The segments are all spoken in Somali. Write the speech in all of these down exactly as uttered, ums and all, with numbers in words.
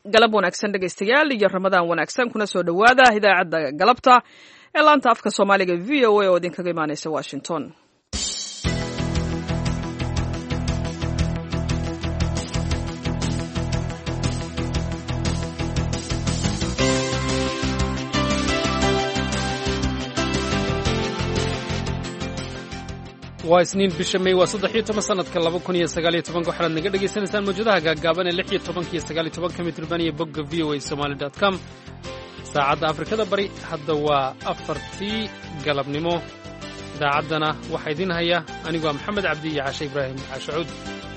galab wanaagsan dhegaystayaal iyo ramadaan wanaagsan kuna soo dhowaada idaacadda galabta ee laanta afka soomaaliga v o a oo idinkaga imaanaysa washington. waa isniin bisha May waa saddex iyo toban sanadka laba kun iyo sagaal iyo toban waxaad naga dhageysanaysaan mawjadaha gaagaaban ee lix iyo toban iyo sagaal iyo toban mitirban iyo bogga v o a somali dot com. saacadda Afrikada Bari hadda waa afartii galabnimo. idaacaddana waxaa idin haya anigoo Maxamed Cabdi iyo Cashe Ibraahim Cashuud.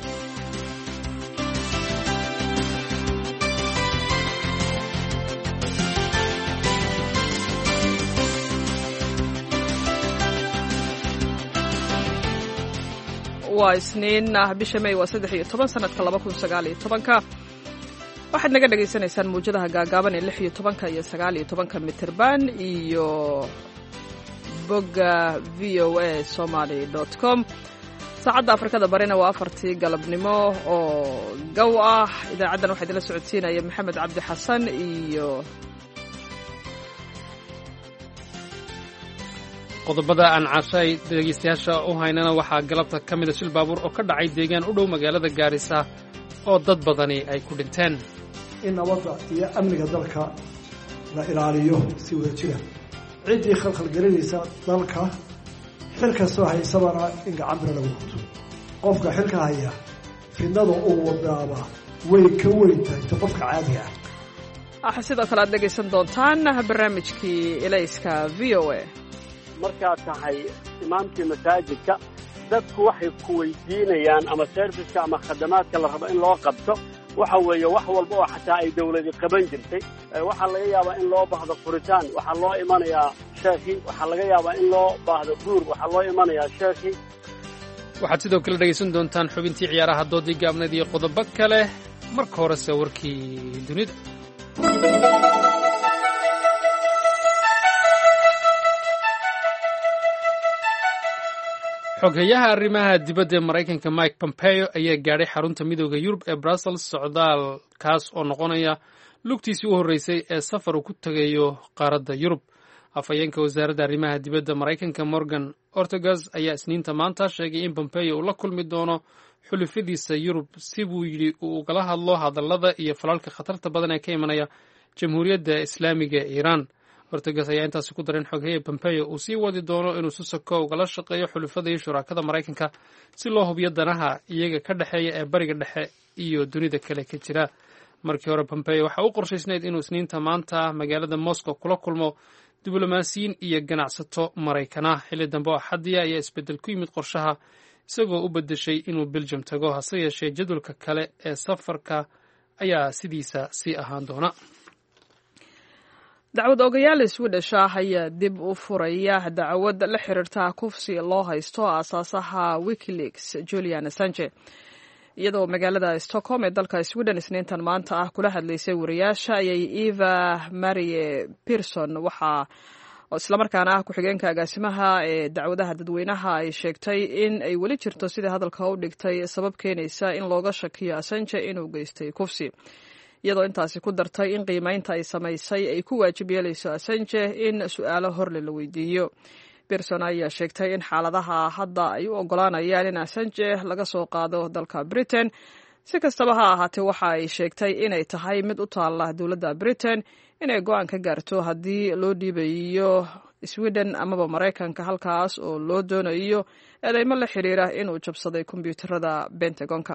waa isniin bisha May waa saddex iyo toban sanadka laba kun sagaal iyo tobanka. waxaad naga dhageysanaysaan mawjadaha gaagaaban ee lix iyo tobanka iyo sagaal iyo tobanka mitirban iyo bogga v o a somali dot com. saacadda Afrikada Barina waa afartii galabnimo oo gow ah. idaacaddan waxaa idinla socodsiinaya Maxamed Cabdi Xasan iyo qodobada aan cashay dhegeystayaasha u haynana waxaa galabta ka mida shil baabuur oo ka dhacay deegaan u dhow magaalada Gaarisa oo dad badani ay ku dhinteen. in nabadda iyo amniga dalka la ilaaliyo si wada jira ciddii khalkhalgelinaysa dalka xilka soo haysabana in gacan bira lagu qabto. qofka xilka haya fidnada uu wadaaba way ka weyn tahay qofka caadiga ah. sidoo kale aad dhegaysan doontaan barnaamijkii Ilayska v o a. markaad tahay imaamkii masaajidka dadku waxay ku weydiinayaan ama serviceka ama khadamaadka la rabo in loo qabto waxa weeye wax walba oo xataa ay dawladi qaban jirtay. waxaa laga yaabaa in loo baahdo furitaan, waxaa loo imanayaa sheekhi. waxaa laga yaabaa in loo baahdo guur, waxaa loo imanayaa sheekhi. waxaad sidoo kale dhegaysan doontaan xubintii ciyaaraha doodii gaabneed iyo qodobo kale. marka horese warkii dunida. xoghayaha arrimaha dibadda ee Maraykanka Mike Pompeo ayaa gaadhay xarunta midowda Yurub ee Brussels socdaalkaas oo noqonaya lugtiisii u horreysay ee safar uu ku tagayo qaaradda Yurub. afhayeenka wasaaradda arrimaha dibadda Maraykanka Morgan Ortagus ayaa isniinta maanta sheegay in Pompeo uu la kulmi doono xulufadiisa Yurub si buu yidhi uu ugala hadlo hadallada iyo falalka khatarta badan ee ka imanaya Jamhuuriyadda Islaamiga ee Iiraan. Ortagus ayaa intaasi ku darin xoghaye Pompeo uu sii wadi doono inuu si soko ugala shaqeeyo xulufada iyo shuraakada Maraykanka si loo hubiyo danaha iyaga ka dhexeeya ee bariga dhexe iyo dunida kale ka jira. markii hore Pompeo waxa uu qorshaysnayd inuu isniinta maanta magaalada Moscow kula kulmo diblomaasiyiin iyo ganacsato Maraykana. xilli dambe oo xadiya ayaa isbedel ku yimid qorshaha isagoo u bedeshay inuu Belgium tago. hase yeeshee jadwalka kale ee safarka ayaa sidiisa sii ahaan doona. dacwad ogayaal Swedish ah ayaa dib u furaya dacwad la xiriirta kufsi loo haysto aasaasaha WikiLeaks Julian Assange, iyadoo magaalada Stockholm ee dalka Sweden isniintan maanta ah kula hadlaysay wariyaasha ayay Eva Marie Persson waxa isla markaana ah ku-xigeenka agaasimaha ee dacwadaha dadweynaha ay sheegtay in ay weli jirto sidii hadalka u dhigtay sabab keenaysa in looga shakiyo Assange inuu geystay kufsi, iyadoo intaasi ku dartay in qiimaynta ay samaysay ay ku waajib yeelayso Assange in su'aalo horle la weydiiyo. Persson ayaa sheegtay in xaaladaha hadda ay u ogolaanayaan in Assange laga soo qaado dalka Britain. si kastaba ha ahaatee waxa ay sheegtay inay tahay mid u taalla dowladda Britain inay go'aan ka gaarto haddii loo dhiibayo Sweden amaba Maraykanka, halkaas oo loo doonayo eedeymo la xiriira inuu jabsaday kombiyuutarada Pentagonka.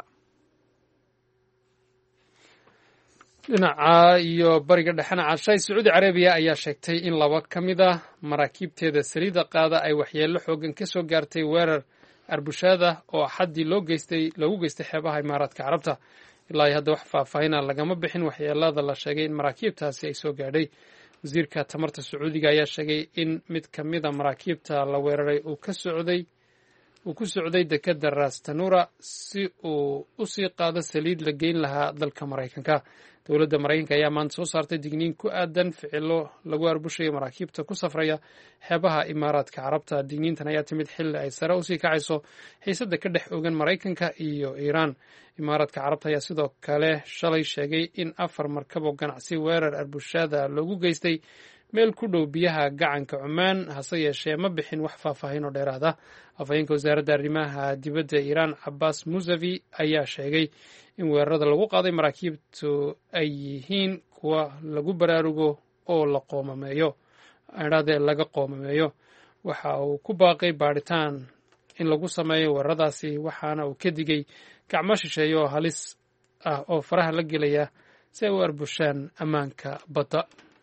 dhinaca iyo bariga dhexena cashay Sacuudi Carabiya ayaa sheegtay in laba ka mid ah maraakiibteeda saliidda qaada ay waxyeello xoogan ka soo gaartay weerar arbushaada oo xaddii loo geystay loogu geystay xeebaha Imaaraadka Carabta. ilaa hadda wax faahfaahina lagama bixin waxyeellada la sheegay in maraakiibtaasi ay soo gaadhay. wasiirka tamarta Sacuudiga ayaa sheegay in mid ka mid a maraakiibta la weeraray uu ka socday uu ku socday dekedda ras tanura si uu u sii qaado saliid la geyn lahaa dalka maraykanka. dowladda maraykanka ayaa maanta soo saartay digniin ku aadan ficilo lagu arbushayo maraakiibta ku safraya xeebaha imaaraadka carabta. digniintan ayaa timid xilli ay sare usii kacayso xiisadda ka dhex ogan maraykanka iyo iiraan. imaaraadka carabta ayaa sidoo kale shalay sheegay in afar markab oo ganacsi weerar arbushaada loogu geystay meel ku dhow biyaha gacanka cumaan, hase yeeshee ma bixin wax faahfaahin oo dheeraad ah. afhayeenka wasaaradda arrimaha dibadda iiraan cabaas musavi ayaa sheegay in weerarada lagu qaaday maraakiibtu ay yihiin kuwa lagu baraarugo oo la qoomameeyo adhaadee laga qoomameeyo. waxa uu ku baaqay baadhitaan in lagu sameeyo weeraradaasi, waxaana uu ka digay gacmo shisheeye oo halis ah oo faraha la gelaya si ay u arbushaan ammaanka badda.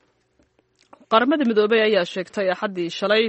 qaramada midoobey ayaa sheegtay axaddii shalay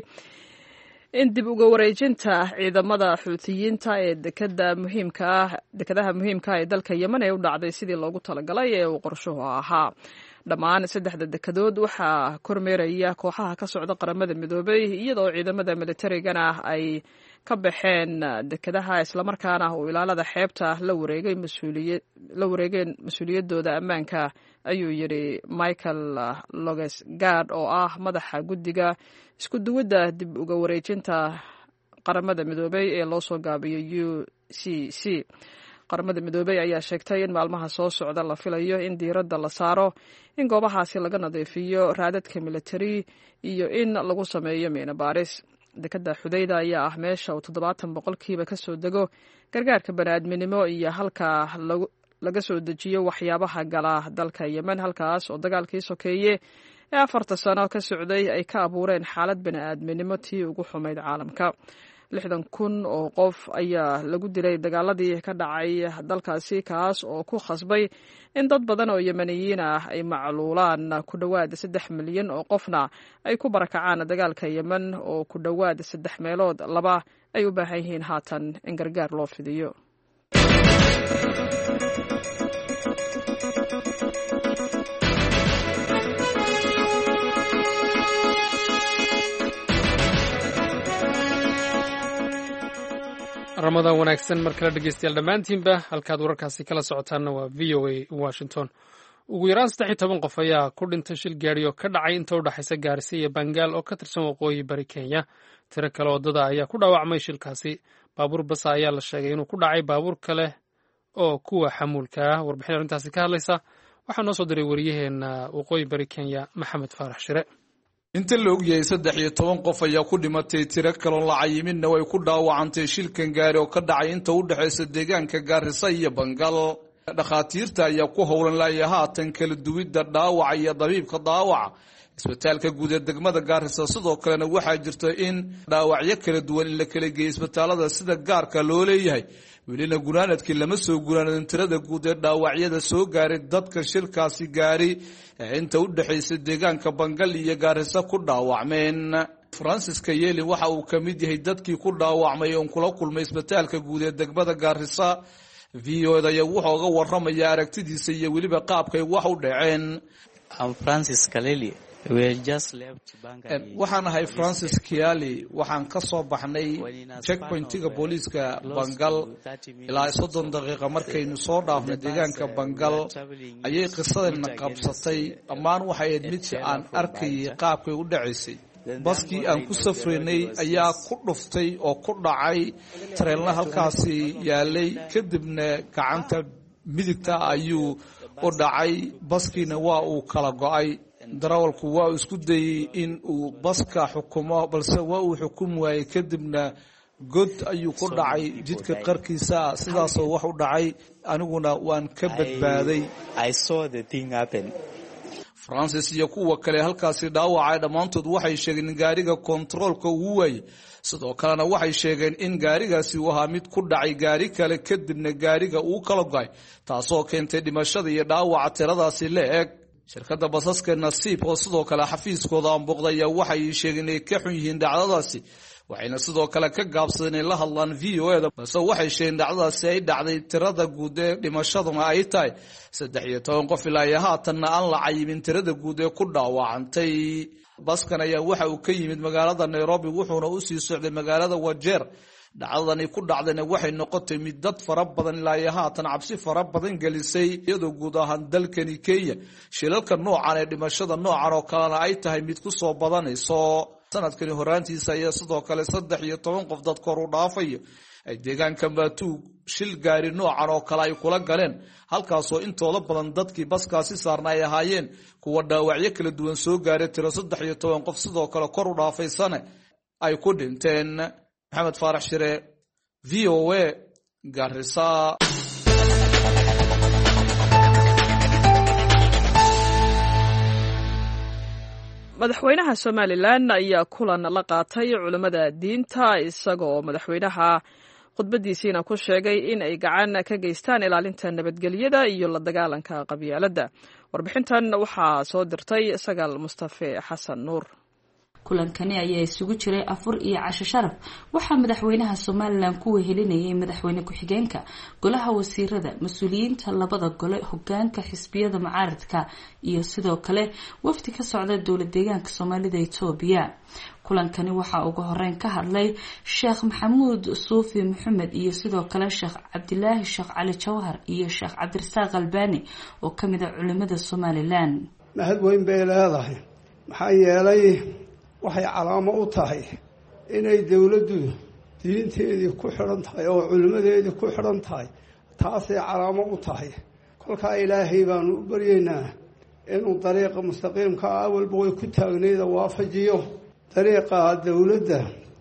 in dib uga wareejinta ciidamada xuutiyiinta ee dekada muhiimka ah dekadaha muhiimka ah ee dalka yemen ee u dhacday sidii loogu talagalay ee uu qorshuhu ahaa. dhammaan saddexda dekadood waxaa kormeeraya kooxaha ka socda qaramada midoobey, iyadoo ciidamada militarigana ay ka baxeen dekadaha islamarkaana uu ilaalada xeebta la wareegay la wareegeen mas-uuliyadooda ammaanka, ayuu yidhi michael logesgard oo ah madaxa guddiga isku duwadda dib uga wareejinta qaramada midoobey ee loo soo gaabiyay u c c. qaramada midoobey ayaa sheegtay in maalmaha soo socda la filayo in diiradda la saaro in goobahaasi laga nadiifiyo raadadka militari iyo in lagu sameeyo miino baaris. dekada xudayda ayaa ah meesha uu toddobaatan boqolkiiba ka soo dego gargaarka bani'aadminimo iyo halka laga soo dejiyo waxyaabaha gala dalka yemen, halkaas oo dagaalkii sokeeye ee afarta sano ka socday ay ka abuureen xaalad bani'aadminimo tii ugu xumayd caalamka. lixdan kun oo qof ayaa lagu dilay dagaaladii ka dhacay dalkaasi, kaas oo ku khasbay in dad badan oo yemeniyiin ah ay macluulaan. ku dhowaad saddex milyan oo qofna ay ku barakacaan dagaalka yemen, oo ku dhowaad saddex meelood laba ay u baahan yihiin haatan in gargaar loo fidiyo. ramadaan wanaagsan mar kale dhegeystayaal dhammaantiinba. halkaad wararkaasi kala socotaanna waa v o a washington. ugu yaraan saddex iyo toban qof ayaa ku dhintay shil gaari oo ka dhacay inta u dhexaysa gaarisa iyo bangaal oo ka tirsan waqooyi bari kenya. tiro kale waddada ayaa ku dhaawacmay shilkaasi. baabuur basa ayaa la sheegay inuu ku dhacay baabuur kale oo kuwa xamuulka ah. warbixin arrintaasi ka hadlaysa waxaa noo soo diray wariyaheenna waqooyi bari kenya maxamed faarax shire. inta la ogyahay saddex iyo toban qof ayaa ku dhimatay, tiro kaloon la cayiminna way ku dhaawacantay shilkan gaari oo ka dhacay inta u dhexaysa deegaanka gaarisa iyo bangal. dhakhaatiirta ayaa ku howlan laaya haatan kala duwidda dhaawaca iyo dabiibka dhaawaca isbitaalka guud ee degmada gaarisa. sidoo kalena waxaa jirta in dhaawacyo kala duwan in la kala geeyay isbitaalada sida gaarka loo leeyahay. welina gunaanadkii lama soo gunaanadin tirada guud ee dhaawacyada soo gaaray dadka shilkaasi gaari ee inta u dhexaysa deegaanka bangal iyo gaarisa ku dhaawacmeen. francis kayeli waxa uu ka mid yahay dadkii ku dhaawacmay oon kula kulmay isbitaalka guud ee degmada gaarisa. v o da ayaa wuxuu uga waramaya aragtidiisa iyo weliba qaabkay wax u dhaceen. waxaan ahay francis kiali, waxaan ka soo baxnay checkpointiga booliiska bangal ilaa soddon daqiiqa markaynu soo dhaafnay deegaanka bangal ayay qisadayna qabsatay. dhammaan waxay ahayd mid aan arkayay qaabkay u dhacaysay. baskii aan ku safraynay ayaa ku dhuftay oo ku dhacay tareenla halkaasi yaalay, kadibna gacanta midigta ayuu u dhacay. baskiina waa uu kala go-ay. darawalku waa uu isku dayey in uu baska xukumo, balse waa uu xukumi waayey. kadibna god ayuu ku dhacay jidka qarkiisa. sidaasoo wax u dhacay, aniguna waan ka badbaaday. francis iyo kuwa kale halkaasi dhaawacay dhammaantood waxay sheegeen in gaariga kontaroolka uu waayey. sidoo kalena waxay sheegeen in gaarigaasi uu ahaa mid ku dhacay gaari kale, kadibna gaariga uu kala go-ay, taasoo keentay dhimashada iyo dhaawaca tiradaasi la eg. shirkadda basaska nasiib oo sidoo kale xafiiskooda aanboqday ayaa waxay sheegeen inay ka xun yihiin dhacdadaasi, waxayna sidoo kale ka gaabsadeen inay la hadlaan v o da, balse waxay sheegeen dhacdadaasi ay dhacday tirada guud ee dhimashaduna ay tahay saddex iyo toban qof ilaa iyo haatanna aan la cayimin tirada guud ee ku dhaawacantay. baskan ayaa waxa uu ka yimid magaalada nairobi wuxuuna usii socday magaalada wajeer. dhacdadani ku dhacdayna waxay noqotay mid dad fara badan ilaa iyo haatan cabsi fara badan gelisay iyadoo guud ahaan dalkani Kenya shilalka noocan ee dhimashada noocan oo kalena ay tahay mid ku soo badanayso sanadkani horaantiisa ayaa sidoo kale saddex iyo toban qof dad kor u dhaafay ay deegaanka Matuu shil gaari noocan oo kale ay kula galeen halkaasoo intooda badan dadkii baskaasi saarna ay ahaayeen kuwa dhaawacyo kala duwan soo gaaray tiro saddex iyo toban qof sidoo kale kor u dhaafaysana ay ku dhinteen. Maxamed Faarax Shire, V O A, Garissa. madaxweynaha Somaliland ayaa kulan la qaatay culimada diinta isagoo madaxweynaha khudbadiisiina ku sheegay in ay gacan ka geystaan ilaalinta nabadgelyada iyo la dagaalanka qabyaaladda. Warbixintan waxaa soo dirtay Sagaal Mustafa Xasan Nuur. kulankani ayaa isugu jiray afur iyo casho sharaf waxaa madaxweynaha Somaliland ku wehelinayay madaxweyne ku-xigeenka golaha wasiirada mas'uuliyiinta labada gole hogaanka xisbiyada mucaaradka iyo sidoo kale wafdi ka socda dowlad deegaanka Soomaalida Itoobiya. kulankani waxaa ugu horeyn ka hadlay Sheekh Maxamuud Suufi Maxamed iyo sidoo kale Sheekh Cabdilaahi Sheekh Cali Jawhar iyo Sheekh Cabdirasaaq Albani oo kamid ah culimada Somaliland. mahad weyn bay leedahay maxaa yeelay waxay calaamo u tahay inay dawladdu diinteedii ku xiran tahay oo culimadeedii ku xiran tahay taasay calaamo u tahay kolka ilaahay baanu u baryeynaa inuu dariiqa mustaqiimka ah walba way ku taagneeda waafajiyo dariiqa dawladda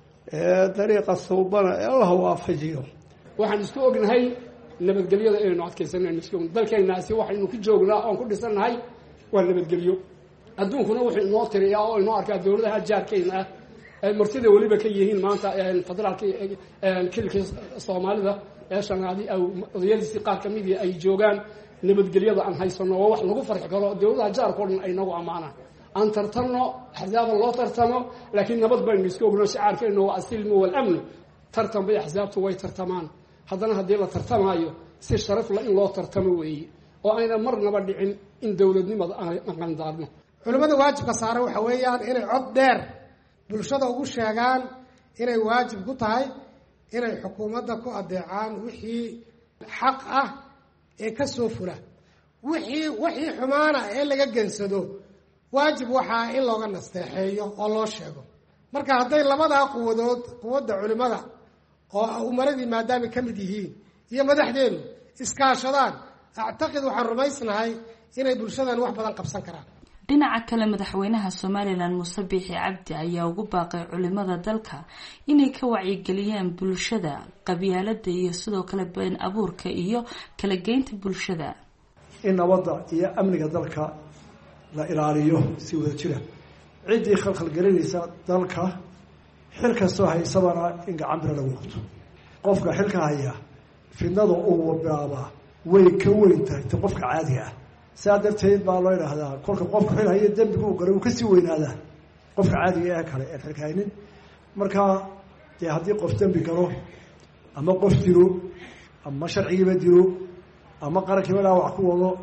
ee dariiqa suubana ee Allah waafajiyo. waxaan isku ognahay nabadgelyada inaynu adkaysanayno isku dalkeenaasi waxaynu ku joognaa oo ku dhisanahay waa nabadgelyo. adduunkuna wuxuu inoo tiriyaa oo inoo arkaa dawladaha jaarkeena ah ay martida waliba ka yihiin maanta federaalka kilka Soomaalida ee shanaadi ay odayadiisi qaar ka mid ay joogaan nabadgelyada aan haysano oo wax lagu farxi karo dawladaha jaarkoodna ay nagu amaanaan aan tartano axzaabta loo tartamo laakiin nabad baynu isku ogno shacaarkeena waa asilmu wal amn tartan bay axzaabtu way tartamaan haddana haddii la tartamayo si sharaf la in loo tartamo weeye oo ayna marnaba dhicin in dawladnimada aan qandaarno. culimada waajibka saaran waxa weeyaan inay cod dheer bulshada ugu sheegaan inay waajib ku tahay inay xukuumadda ku adeecaan wixii xaq ah ee ka soo fula wixii wixii xumaana ee laga gensado waajib waxaa in looga nasteexeeyo oo loo sheego. marka hadday labadaa quwadood quwadda culimada oo umaradii maadaama ka mid yihiin iyo madaxdeenu iskaashadaan actaqid waxaan rumaysnahay inay bulshadan wax badan qabsan karaan. dhinaca kale madaxweynaha Somaliland Muuse Biixi Cabdi ayaa ugu baaqay culimada dalka inay ka wacyigeliyaan bulshada qabyaaladda iyo sidoo kale been abuurka iyo kala geynta bulshada. in nabadda iyo amniga dalka la ilaaliyo si wada jira cidii khalkhal gelinaysa dalka xil kastoo haysabana in gacan bir lagu qabto. qofka xilka haya fidnada uu bilaabaa way ka weyn tahay qofka caadiga ah. سادرتين بالله هذا كل قف حين هي الدم بيقول قالوا كسي وين هذا قف عادي يا كله الحكايين مركا تي هدي قف دم بيقولوا أما قف تلو أما شرعي بديرو أما قرك ولا وعكو والله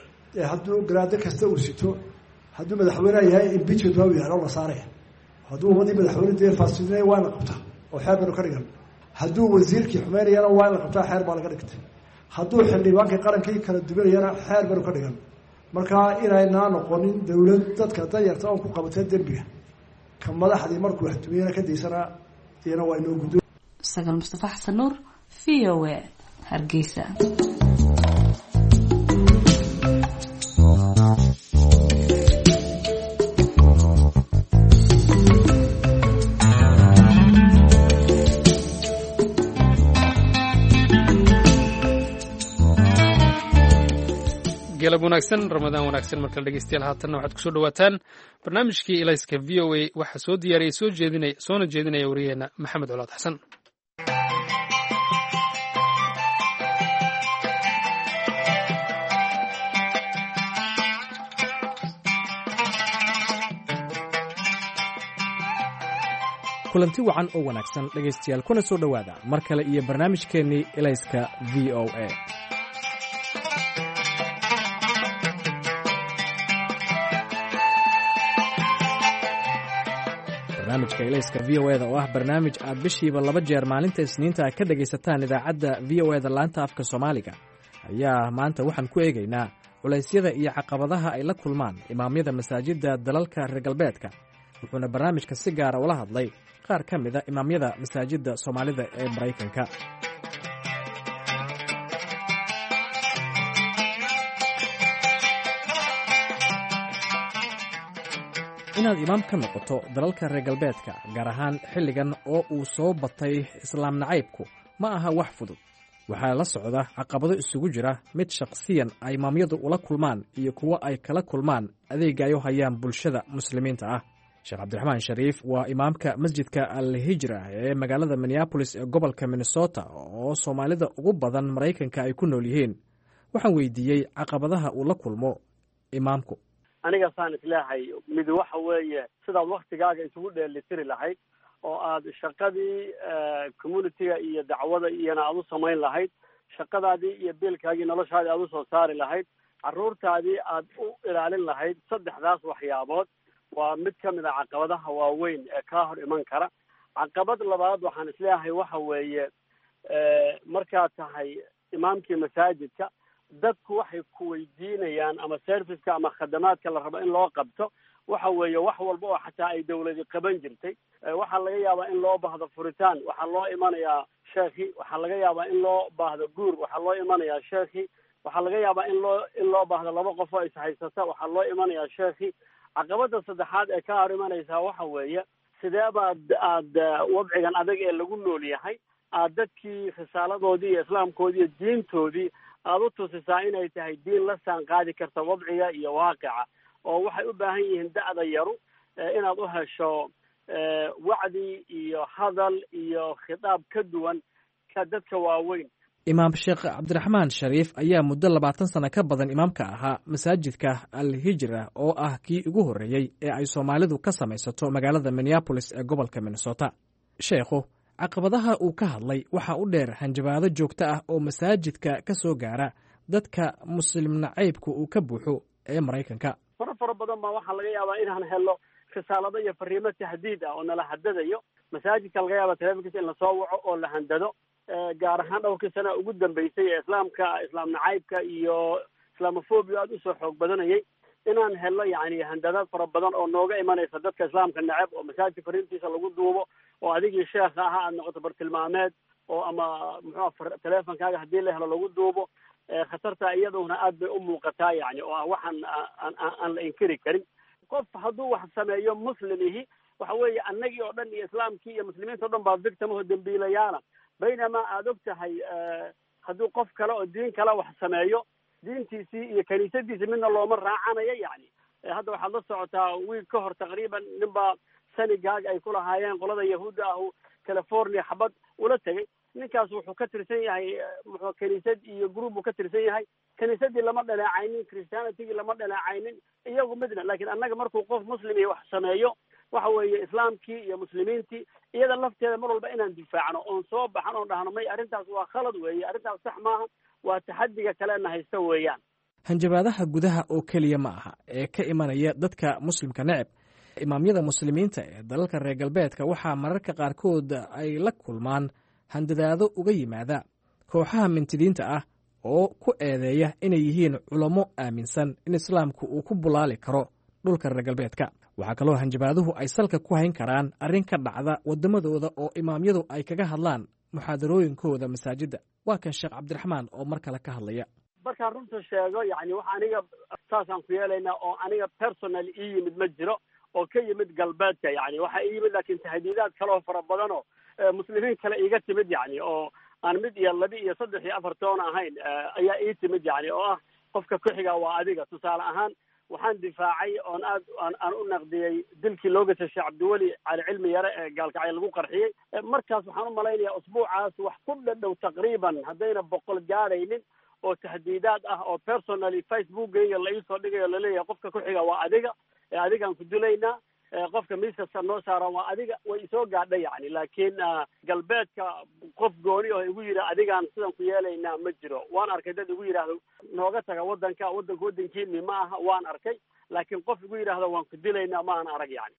هدو قرادك استوسيتو هدو مدحونا يهاي البيتشو توي على الله صاري هدو مدي مدحونا دير فاسدين وين قبته وحابر كرجل هدو وزير كي حماري أنا وين قبته حارب على قركته hadduu xildhibaanka qarankii kala duwanayana xeer bar ka dhigan marka inayna noqonin dawlad dadka dayarta oo ku qabatay dambiga ka madaxdii markuu xatmiyana ka deysana iyana waa inoo gudo. Sagaal Mustafa Xasan Nuur, V O A, Hargeysa. galab wanaagsan ramadaan wanaagsan marka dhageystayaal haatanna waxaad kusoo dhawaataan barnaamijkii ilayska V O A waxaa soo diyaariyay soo jeedinaya soona jeedinaya wariyaheena maxamed colaad xasan. kulanti wacan oo wanaagsan dhegaystayaal kuna soo dhowaada mar kale iyo barnaamijkeennii ilayska V O A. barnaamijka ilayska v o eda oo ah barnaamij aad bishiiba laba jeer maalinta isniinta ka dhegaysataan idaacadda v o eda laanta afka soomaaliga ayaa maanta waxaan ku eegaynaa culaysyada iyo caqabadaha ay la kulmaan imaamyada masaajidda dalalka reer galbeedka wuxuuna barnaamijka si gaara ula hadlay qaar ka mida imaamyada masaajidda soomaalida ee maraykanka. inaad imaam ka noqoto dalalka reer galbeedka gaar ahaan xilligan oo uu soo batay islaam nacaybku ma aha wax fudud. waxaa la socda caqabado isugu jira mid shakhsiyan ay imaamyadu ula kulmaan iyo kuwo ay kala kulmaan adeega ay u hayaan bulshada muslimiinta ah. sheekh cabdiraxmaan shariif waa imaamka masjidka al-hijra ee magaalada minneabolis ee gobolka minnesota oo soomaalida ugu badan maraykanka ay ku nool yihiin. waxaan weydiiyey caqabadaha uu la kulmo imaamku. aniga saan isleehay mid waxa weeye sidaad waktigaaga isugu dheelitiri lahayd oo aad shaqadii communitiga iyo dacwada iyona aad u samayn lahayd, shaqadaadii iyo biilkaagii noloshaadii aad usoo saari lahayd, carruurtaadii aad u ilaalin lahayd. saddexdaas waxyaabood waa mid ka mid a caqabadaha waaweyn ee kaa hor iman kara. caqabad labaad waxaan isleeyahay waxa weeye markaad tahay imaamkii masaajidka, dadku waxay ku weydiinayaan ama serviceka ama khadamaadka la rabo in loo qabto waxa weeye wax walba oo xataa ay dawladi qaban jirtay. waxaa laga yaabaa in loo baahdo furitaan, waxaa loo imanayaa sheekhi. waxaa laga yaabaa in loo baahdo guur, waxaa loo imanayaa sheekhi. waxaa laga yaabaa in loo in loo baahdo laba qof oo ishaysata, waxaa loo imanayaa sheekhi. caqabada saddexaad ee ka hor imanaysaa waxa weeye sidee baad aad wadcigan adag ee lagu nool yahay aad dadkii risaaladoodii iyo islaamkoodii iyo diintoodii aada u tusisaa inay tahay diin la saan qaadi karta wadciga iyo waaqica. oo waxay u baahan yihiin da'da yaru inaad u hesho wacdi iyo hadal iyo khitaab ka duwan ka dadka waaweyn. imaam sheekh cabdiraxmaan shariif ayaa muddo labaatan sano ka badan imaamka ahaa masaajidka al-hijra oo ah kii ugu horreeyey ee ay soomaalidu ka samaysato magaalada minneabolis ee gobolka minnesota. sheekhu caqabadaha uu ka hadlay waxaa u dheer hanjabaado joogto ah oo masaajidka ka soo gaara dadka muslim nacaybka uu ka buuxo ee maraykanka. fara fara badan baa waxaa laga yaabaa inaan helo risaalado iyo fariimo tahdiid ah oo nala hadadayo. masaajidka laga yaaba telefonkiisa in lasoo waco oo la handado. gaar ahaan dhowrkii sana ugu dambeysay ee islaamka islaam nacaybka iyo islamophobia aada usoo xoog badanayay inaan helo yani handadaad fara badan oo nooga imanaysa dadka islaamka neceb oo masaajidka fariintiisa lagu duubo oo adigii sheekha ahaa aad noqoto bartilmaameed oo ama muxua teleefonkaaga haddii la helo lagu duubo. khatarta iyaduna aad bay u muuqataa yani oo ah waxaan aan la inkiri karin. qof hadduu wax sameeyo muslimihi waxa weeye annagii oo dhan iyo islaamkii iyo muslimiinta o dhan baa victimaho dambiilayaala. baynamaa aada og tahay hadduu qof kale oo diin kale wax sameeyo diintiisii iyo kaniisadiisii midna looma raacanayo yani. hadda waxaad la socotaa wiil ka hor taqriiban ninbaa sanigaag ay ku lahaayeen qolada yahuudda ah california xabad ula tegay. ninkaas wuxuu ka tirsan yahay muxuu kaniisad iyo group uu ka tirsan yahay. kaniisadii lama dhaleecaynin, christianitigii lama dhaleecaynin iyagu midna. laakiin annaga markuu qof muslim iyo wax sameeyo waxa weeye islaamkii iyo muslimiintii iyada lafteeda mar walba inaan difaacno oon soo baxan oon dhahno may arrintaas waa khalad weeye, arrintaas sax maaha, waa taxadiga kalena haysta weeyaan. hanjabaadaha gudaha oo keliya ma aha ee ka imanaya dadka muslimka neceb. imaamyada muslimiinta ee dalalka reer galbeedka waxaa mararka qaarkood ay la kulmaan handadaado uga yimaada kooxaha mintidiinta ah oo ku eedeeya inay yihiin culamo aaminsan in islaamku uu ku bulaali karo dhulka reer galbeedka. waxaa kaloo hanjabaaduhu ay salka ku hayn karaan arrin ka dhacda waddamadooda oo imaamyadu ay kaga hadlaan muxaadarooyinkooda masaajidda. waa kan sheekh cabdiraxmaan oo mar kale ka hadlaya. markaan runta sheego yani wax aniga saasaan ku yeelaynaa oo aniga personal ii yimid ma jiro oo ka yimid galbeedka yani. waxaa ii yimid laakiin tahdiidaad kaleoo fara badan oo muslimiin kale iiga timid yani oo aan mid iyo laba iyo saddex iyo afar toon ahayn ayaa ii timid yani oo ah qofka ku-xiga waa adiga. tusaale ahaan waxaan difaacay oon aad aan u naqdiyey dilkii loo gashay sheekh cabdiweli cali cilmi yare ee gaalkacyo lagu qarxiyey. markaas waxaan u malaynayaa usbuucaas wax ku dhadhow taqriiban haddayna boqol gaadhaynin oo tahdiidaad ah oo personally facebookgayga la iisoo dhigayo laleeyahay qofka ku-xiga waa adiga, adigaan ku dilaynaa, qofka miiskasta noo saaran waa adiga. way isoo gaadha yani. laakiin galbeedka qof gooni oo igu yidhi adigaan sidan ku yeelaynaa ma jiro. waan arkay dad igu yidhaahdo nooga taga waddanka waddanka waddankiini ma aha, waan arkay. laakiin qof igu yidhaahdo waan ku dilaynaa ma aan arag yani.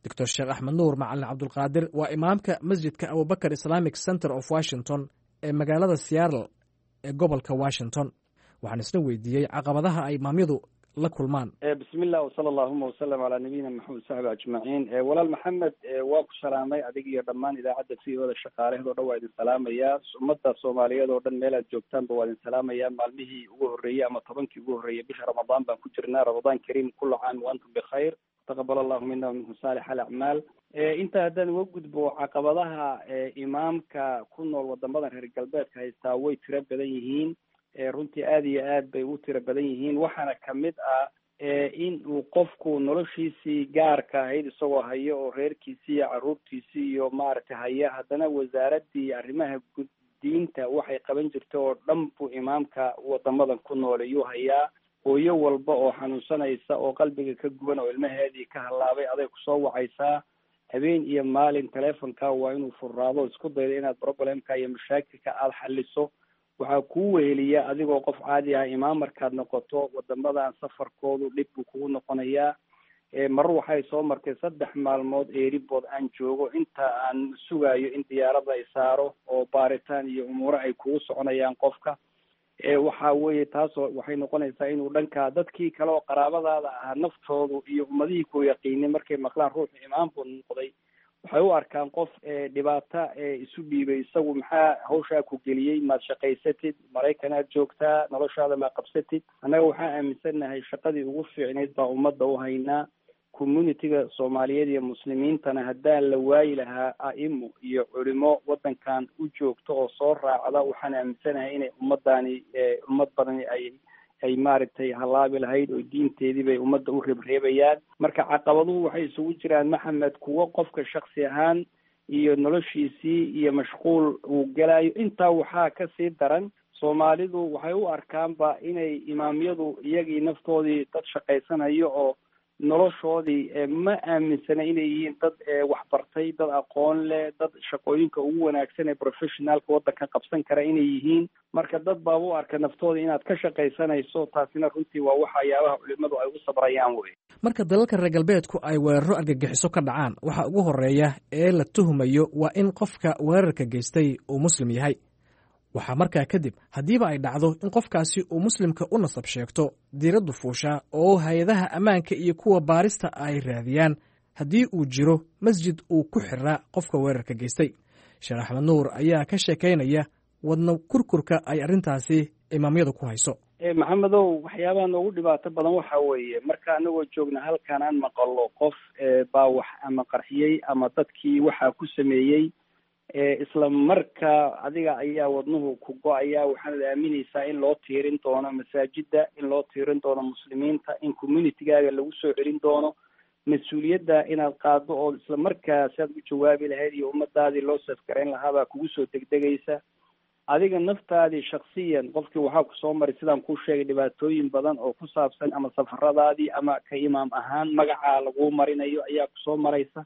doctor sheekh axmed nuur macalin cabdulqaadir waa imaamka masjidka abubakar islamic center of washington ee magaalada seattle ee gobolka washington waxaan isna weydiiyey caqabadaha ay imaamyadu la kulmaan. bismi illah wsala allahuma wasalam calaa nabiyina maxamed saxbi ajmaciin. walaal maxamed waa ku salaamay adig iyo dhammaan idaacadda v o da shaqaalaheed oo dhan waa idin salaamayaa. ummadda soomaaliyeed oo dhan meel aad joogtaanba waa idin salaamayaa. maalmihii ugu horreeyey ama tobankii ugu horreeyey bisha ramadaan baan ku jirnaa. ramadaan kariim kula caam wa antum bikhayr taqabal allahu mina wa minkum saalix alacmaal. inta haddaan uga gudbo caqabadaha imaamka ku nool wadamadan reer galbeedka haystaa way tiro badan yihiin. runtii aada iyo aad bay u tiro badan yihiin. waxaana kamid ah in uu qofku noloshiisii gaarka ahayd isagoo hayo oo reerkiisii iyo caruurtiisii iyo maaragtay haya, haddana wasaaradii arrimaha diinta waxay qaban jirtay oo dhan buu imaamka wadamadan ku nool ayuu hayaa. hooyo walba oo xanuunsanaysa oo qalbiga ka guban oo ilmaheedii ka hallaabay aday kusoo wacaysaa. habeen iyo maalin telefonka waa inuu furraado isku dayda inaad problemka iyo mashaakilka aada xaliso. waxaa kuu weheliya adigoo qof caadi ah imaam markaad noqoto wadamadan safarkoodu dhib buu kugu noqonayaa. marar waxay soo martay saddex maalmood eeribood aan joogo inta aan sugayo in diyaarada ay saaro oo baaritaan iyo umuuro ay kugu soconayaan qofka. waxa weeye taasoo waxay noqonaysaa inuu dhankaa dadkii kale oo qaraabadaada ahaa naftoodu iyo ummadihii ku yaqiinay markay maqlaan ruuxu imaam buu noqday waxay u arkaan qof dhibaato isu dhiibay. isagu maxaa hawshaa ku geliyey? maad shaqaysatid, maraykan aad joogtaa, noloshaada maa qabsatid. annaga waxaan aaminsannahay shaqadii ugu fiicnayd baa ummadda u haynaa. communitiga soomaaliyeed iyo muslimiintana haddaan la waayi lahaa a'imo iyo culimo waddankan u joogto oo soo raacda, waxaan aaminsanahay inay ummaddaani ummad badani ay ay maaragtay halaabi lahayd oo diinteedii bay ummadda u reebreebayaan. marka caqabaduhu waxay isugu jiraan maxamed kuwo qofka shaksi ahaan iyo noloshiisii iyo mashquul uu gelayo. intaa waxaa kasii daran soomaalidu waxay u arkaanba inay imaamyadu iyagii naftoodii dad shaqaysanayo oo noloshoodii ma aaminsana inay yihiin dad waxbartay, dad aqoon leh, dad shaqooyinka ugu wanaagsan ee professionaalka waddanka qabsan kara inay yihiin. marka dad baaba u arka naftooda inaad ka shaqaysanayso. taasina runtii waa waxyaabaha culimadu ay u sabrayaan wey. marka dalalka reer galbeedku ay weeraro argagixiso ka dhacaan, waxa ugu horeeya ee la tuhumayo waa in qofka weerarka geystay uu muslim yahay. waxaa markaa kadib haddiiba ay dhacdo in qofkaasi uu muslimka u nasab sheegto, diiraddu fuushaa oo hay-adaha ammaanka iyo kuwa baarista ay raadiyaan haddii uu jiro masjid uu ku xiraa qofka weerarka geystay. sheekh axmed nuur ayaa ka sheekaynaya wadna kurkurka ay arrintaasi imaamyadu ku hayso. maxamedow, waxyaabaha noogu dhibaato badan waxa weeye marka anagoo joogna halkan aan maqalo qof baa wax ama qarxiyey ama dadkii waxaa ku sameeyey, isla markaa adiga ayaa wadnuhu ku go-aya. waxaanad aaminaysaa in loo tiirin doono masaajida, in loo tiirin doono muslimiinta, in communitygaaga lagu soo celin doono mas-uuliyadda inaad qaado oo isla markaa si aad u jawaabi lahayd iyo ummadaadii loo safgarayn lahaabaa kugu soo degdegaysa. adiga naftaadii shaksiyan qofkii waxaa kusoo maray sidaan kuu sheegay dhibaatooyin badan oo ku saabsan ama safaradaadii ama ka imaam ahaan magacaa laguu marinayo ayaa kusoo maraysa.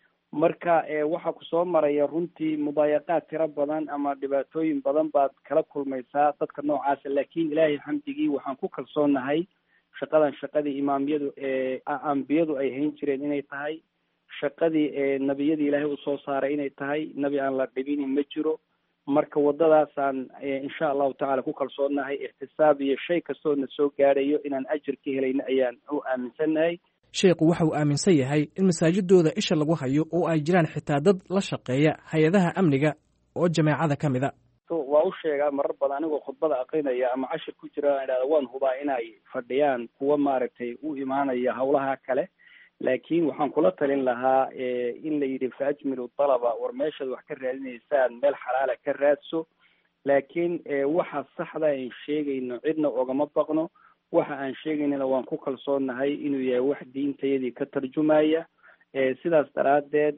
marka waxaa kusoo maraya runtii mudaayaqaad tiro badan ama dhibaatooyin badan baad kala kulmaysaa dadka noocaasa. laakiin ilaahay xamdigii waxaan ku kalsoonahay shaqadan shaqadii imaamyadu ambiyadu ay hayn jireen inay tahay, shaqadii nebiyadii ilaahay usoo saaray inay tahay. nebi aan la dhibinin ma jiro. marka waddadaasaan insha allahu tacala ku kalsoonahay. ixtisaab iyo shay kastoo na soo gaadhayo inaan ajir ka helayno ayaan u aaminsannahay. sheekhu waxa uu aaminsan yahay in masaajidooda isha lagu hayo oo ay jiraan xitaa dad la shaqeeya hay-adaha amniga oo jameecada ka mid a. waa u sheegaa marar badan anigoo khudbada aqrinaya ama cashir ku jira aan idhahda waan hubaa inay fadhiyaan kuwa maaragtay u imaanaya hawlaha kale. laakiin waxaan kula talin lahaa in la yidhi faajmilu dalaba, war meeshaad wax ka raadinaysaan meel xalaala ka raadso. laakiin waxa saxda aan sheegayno cidna ogama baqno. waxa aan sheegaynana waan ku kalsoonahay inuu yahay wax diintayadii ka tarjumaya. sidaas daraaddeed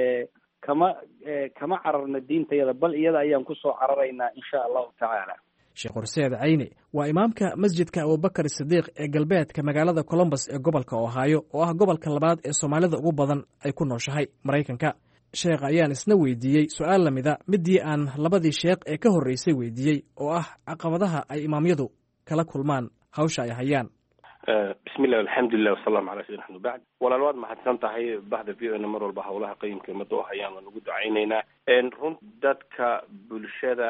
kama kama cararna diintayada, bal iyada ayaan kusoo cararaynaa insha allahu tacaala. sheekh horseed cayne waa imaamka masjidka abubakar sidiiq ee galbeedka magaalada colombus ee gobolka ohaayo oo ah gobolka labaad ee soomaalida ugu badan ay ku nooshahay maraykanka. sheekh ayaan isna weydiiyey su-aal lamida midii aan labadii sheekh ee ka horreysay weydiiyey oo ah caqabadaha ay imaamyadu kala kulmaan hawsha ay hayaan. bismillah alxamdulilah wasalam ala sayidina axmed bacd walaal waad mahadsan tahay bahda v o na mar walba hawlaha qayimka umada u hayaan waan ugu ducaynaynaa run dadka bulshada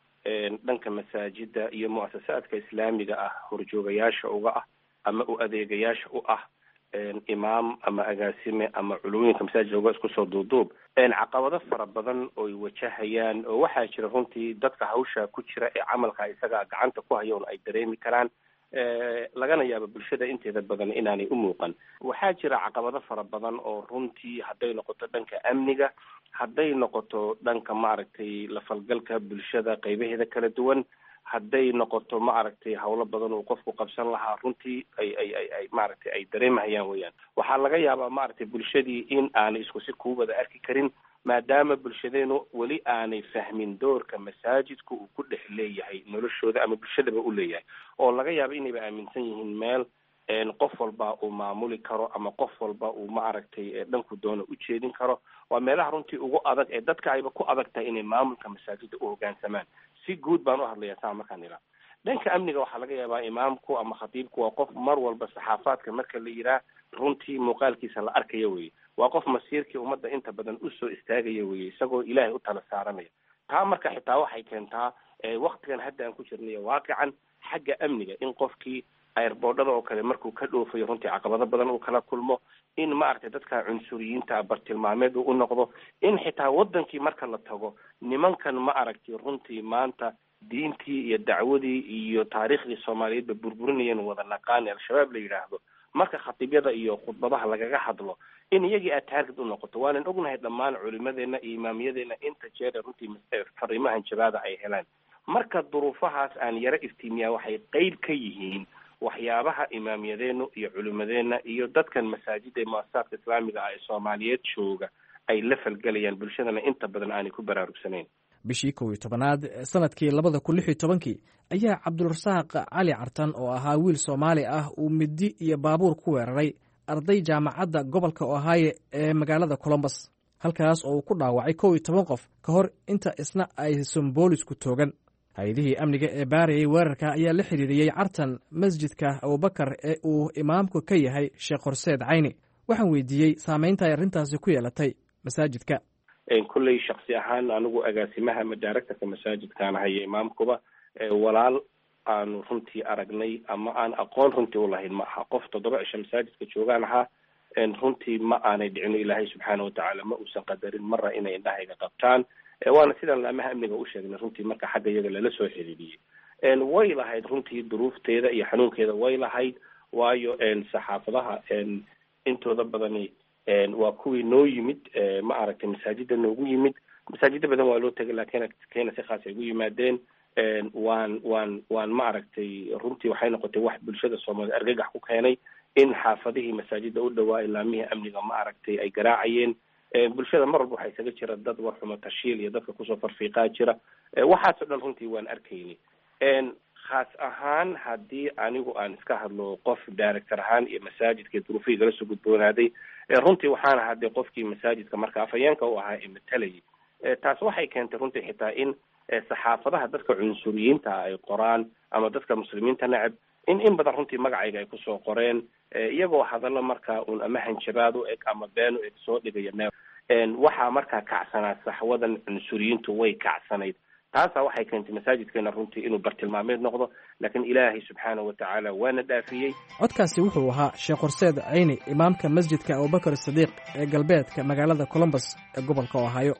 dhanka masaajida iyo muasasaadka islaamiga ah horjoogayaasha uga ah ama u adeegayaasha u ah imaam ama agaasime ama culumooyinka masaajidka uga isku soo duuduub caqabado fara badan oy wajahayaan oo waxaa jira runtii dadka hawsha ku jira ee camalka isaga gacanta ku haya un ay dareemi karaan lagana yaabo bulshada inteeda badan inaanay u muuqan waxaa jira caqabado fara badan oo runtii hadday noqoto dhanka amniga hadday noqoto dhanka maaragtay lafalgalka bulshada qaybaheeda kala duwan hadday noqoto maaragtay hawlo badan uu qofku qabsan lahaa runtii ay ay ay ay maaragtay ay dareemahayaan weyaan waxaa laga yaabaa maaragtay bulshadii in aanay isku si kuu wada arki karin maadaama bulshadeenu weli aanay fahmin doorka masaajidku uu ku dhex leeyahay noloshooda ama bulshadaba u leeyahay oo laga yaabo inayba aaminsan yihiin meel qof walba uu maamuli karo ama qof walba uu maaragtay dhanku doono u jeedin karo waa meelaha runtii ugu adag ee dadka ayba ku adag tahay inay maamulka masaajida u hoggaansamaan si guud baan u hadlayaa saa markaan ilaa dhanka amniga waxaa laga yaabaa imaamku ama khatiibku waa qof mar walba saxaafaadka marka la yiraa runtii muuqaalkiisa la arkaya weye waa qof masiirkii ummadda inta badan usoo istaagaya weye isagoo ilaahay u tala saaranaya taa marka xitaa waxay keentaa waktigan hadda aan ku jirnayo waaqican xagga amniga in qofkii airboodhada oo kale markuu ka dhoofayo runtii caqabado badan uu kala kulmo in maaragtay dadka cunsuriyiinta bartilmaameed uu u noqdo in xitaa wadankii marka la tago nimankan ma aragtay runtii maanta diintii iyo dacwadii iyo taariikhdii soomaaliyeedba burburinayeen wada naqaani al-shabaab la yidhaahdo marka khatiibyada iyo khudbadaha lagaga hadlo in iyagii aad taarged u noqoto waanan ognahay dhammaan culimadeena iyo imaamiyadeena inta jeer runtii fariimahan jabaada ay helaan marka duruufahaas aan yaro iftiimiyaa waxay qeyb ka yihiin waxyaabaha imaamiyadeenu iyo culimadeena iyo dadkan masaajida ee muasasaadka islaamiga ah ee soomaaliyeed jooga ay la falgelayaan bulshadana inta badan aanay ku baraarugsanayn bishii kow iyo tobanaad sanadkii labada kun lix iyo tobankii ayaa cabdulrasaaq cali cartan oo ahaa wiil soomaali ah uu midi iyo baabuur ku weeraray arday jaamacadda gobolka ohaayo ee magaalada colombos halkaas oo uu ku dhaawacay kow iyo toban qof ka hor inta isna aysan boolisku toogan hay-adihii amniga ee baarayay weerarka ayaa la xiriiriyey cartan masjidka abubakar ee uu imaamku ka yahay sheekh horseed cayni waxaan weydiiyey saameynta ay arrintaasi ku yeelatay masaajidka kulley shaksi ahaan anigu agaasimaha ama directorka masaajidkaan haya imaamkuba walaal aanu runtii aragnay ama aan aqoon runtii ulahayn ma aha qof toddoba cisho masaajidka joogaan ahaa runtii ma aanay dhicino ilaahay subxaana watacaala ma uusan qadarin mara inay indhahayga qabtaan waana sidaan laamaha amniga u sheegnay runtii marka xagga iyaga lala soo xiriiriyey way lahayd runtii duruufteeda iyo xanuunkeeda way lahayd waayo saxaafadaha intooda badani waa kuwii noo yimid ma aragtay masaajida noogu yimid masaajida badan waa loo tegay laakiin keena si khaas ay ugu yimaadeen waan waan waan ma aragtay runtii waxay noqotay wax bulshada soomaaliyed argagax ku keenay in xaafadihii masaajida u dhawaa ilaamihii amniga ma aragtay ay garaacayeen bulshada mar walba waxaa isaga jira dad warxumo tashiil iyo dadka kusoo farfiiqaa jira waxaasoo dhan runtii waan arkayni khaas ahaan haddii anigu aan iska hadlo qof director ahaan iyo masaajidka duruufihii kala soo gudboonaaday runtii waxaan ahaa dee qofkii masaajidka marka afhayeenka u ahaa ee matalayay taas waxay keentay runtii xitaa in saxaafadaha dadka cunsuriyiinta ay qoraan ama dadka muslimiinta necab in in badan runtii magacayga ay kusoo qoreen iyagoo hadallo markaa uun ama hanjabaad u eg ama been u eg soo dhigaya meel waxaa markaa kacsanaa saxwadan cunsuriyiintu way kacsanayd taasaa waxay keentay masaajidkeena runtii inuu bartilmaameed noqdo laakiin ilaahay subxaana wa tacaala waana dhaafiyey codkaasi wuxuu ahaa sheekh horseed cayni imaamka masjidka abubakar sadiiq ee galbeedka magaalada colombos ee gobolka ohaayo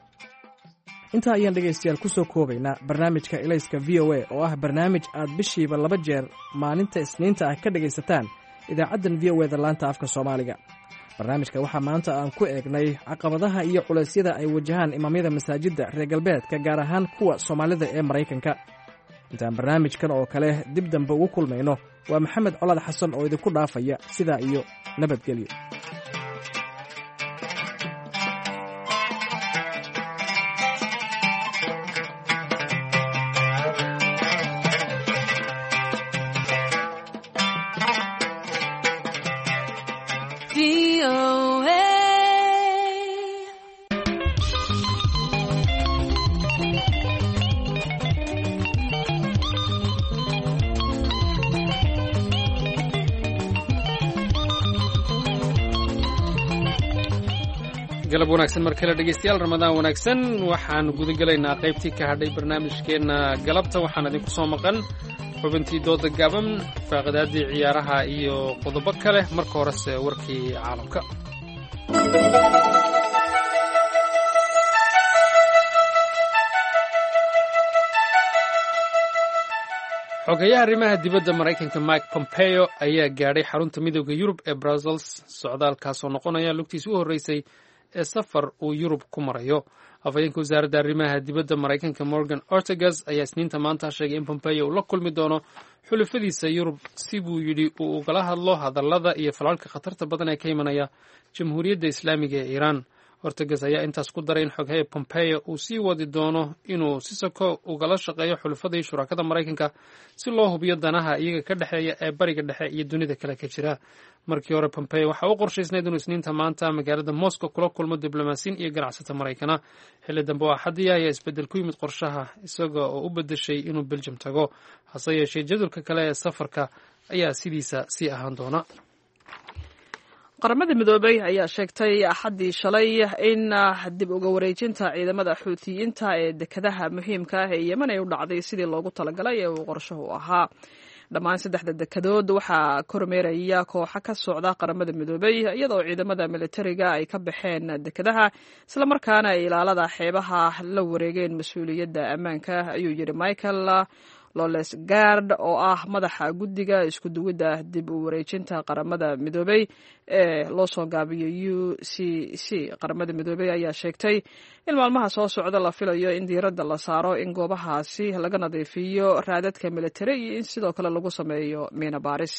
intaa ayaan dhegaystayaal ku soo koobaynaa barnaamijka ilayska v o a oo ah barnaamij aad bishiiba laba jeer maalinta isniinta ah ka dhegaysataan idaacaddan v o eda laanta afka soomaaliga barnaamijka waxaa maanta aan ku eegnay caqabadaha iyo culeysyada ay wajahaan imaamyada masaajidda reer galbeedka gaar ahaan kuwa soomaalida ee maraykanka intaan barnaamijkan oo kale dib dambe ugu kulmayno waa maxamed colaad xasan oo idinku dhaafaya sidaa iyo nabadgelyo galab wanaagsan mar kale dhegeystayaal ramadaan wanaagsan waxaan guda gelaynaa qaybtii ka hadhay barnaamijkeenna galabta waxaan idinku soo maqan xubintii dooda gaaban faaqadaadii ciyaaraha iyo qodobo kale marka horese warkii caalamka xogeyaha arrimaha dibadda maraykanka mike pompeo ayaa gaadhay xarunta midooda yurub ee brussels socdaalkaasoo noqonaya lugtiisi u horreysay ee safar uu yurub ku marayo afhayeenka wasaaradda arrimaha dibadda maraykanka morgan ortegas ayaa isniinta maanta sheegay in pompeo uu la kulmi doono xulafadiisa yurub si buu yidhi uu ugala hadlo hadallada iyo falalka khatarta badan ee ka imanaya jamhuuriyadda islaamiga ee iiraan ortegas ayaa intaas ku daray in xoghaye pompeo uu sii wadi doono inuu si sako ugala shaqeeyo xulafadii shurakada maraykanka si loo hubiyo danaha iyaga ka dhexeeya ee bariga dhexe iyo dunida kale ka jira markii hore pompeo waxaa u qorshaysnayd inuu isniinta maanta magaalada moscow kula kulmo diblomaasiin iyo ganacsata maraykana xilli dambe oo axadiya ayaa isbeddel ku yimid qorshaha isaga oo u beddeshay inuu beljum tago hase yeeshee jadwalka kale ee safarka ayaa sidiisa sii ahaan doona qaramada midoobay ayaa sheegtay axaddii shalay in dib uga wareejinta ciidamada xuutiyiinta ee dekedaha muhiimka ah ee yemen ay u dhacday sidii loogu talagalay ee uu qorshahu ahaa dhammaan saddexda dekedood waxaa kormeeraya kooxa ka socda qaramada midoobay iyadoo ciidamada militariga ay ka baxeen dekedaha islamarkaana ay ilaalada xeebaha la wareegeen mas-uuliyadda ammaanka ayuu yidhi michael loles gard oo ah madaxa guddiga isku duwidda dib u wareejinta qaramada midoobey ee loo soo gaabiyo u c c qaramada midoobey ayaa sheegtay in maalmaha soo socda la filayo in diiradda la saaro in goobahaasi laga nadiifiyo raadadka militari iyo in sidoo kale lagu sameeyo miina baaris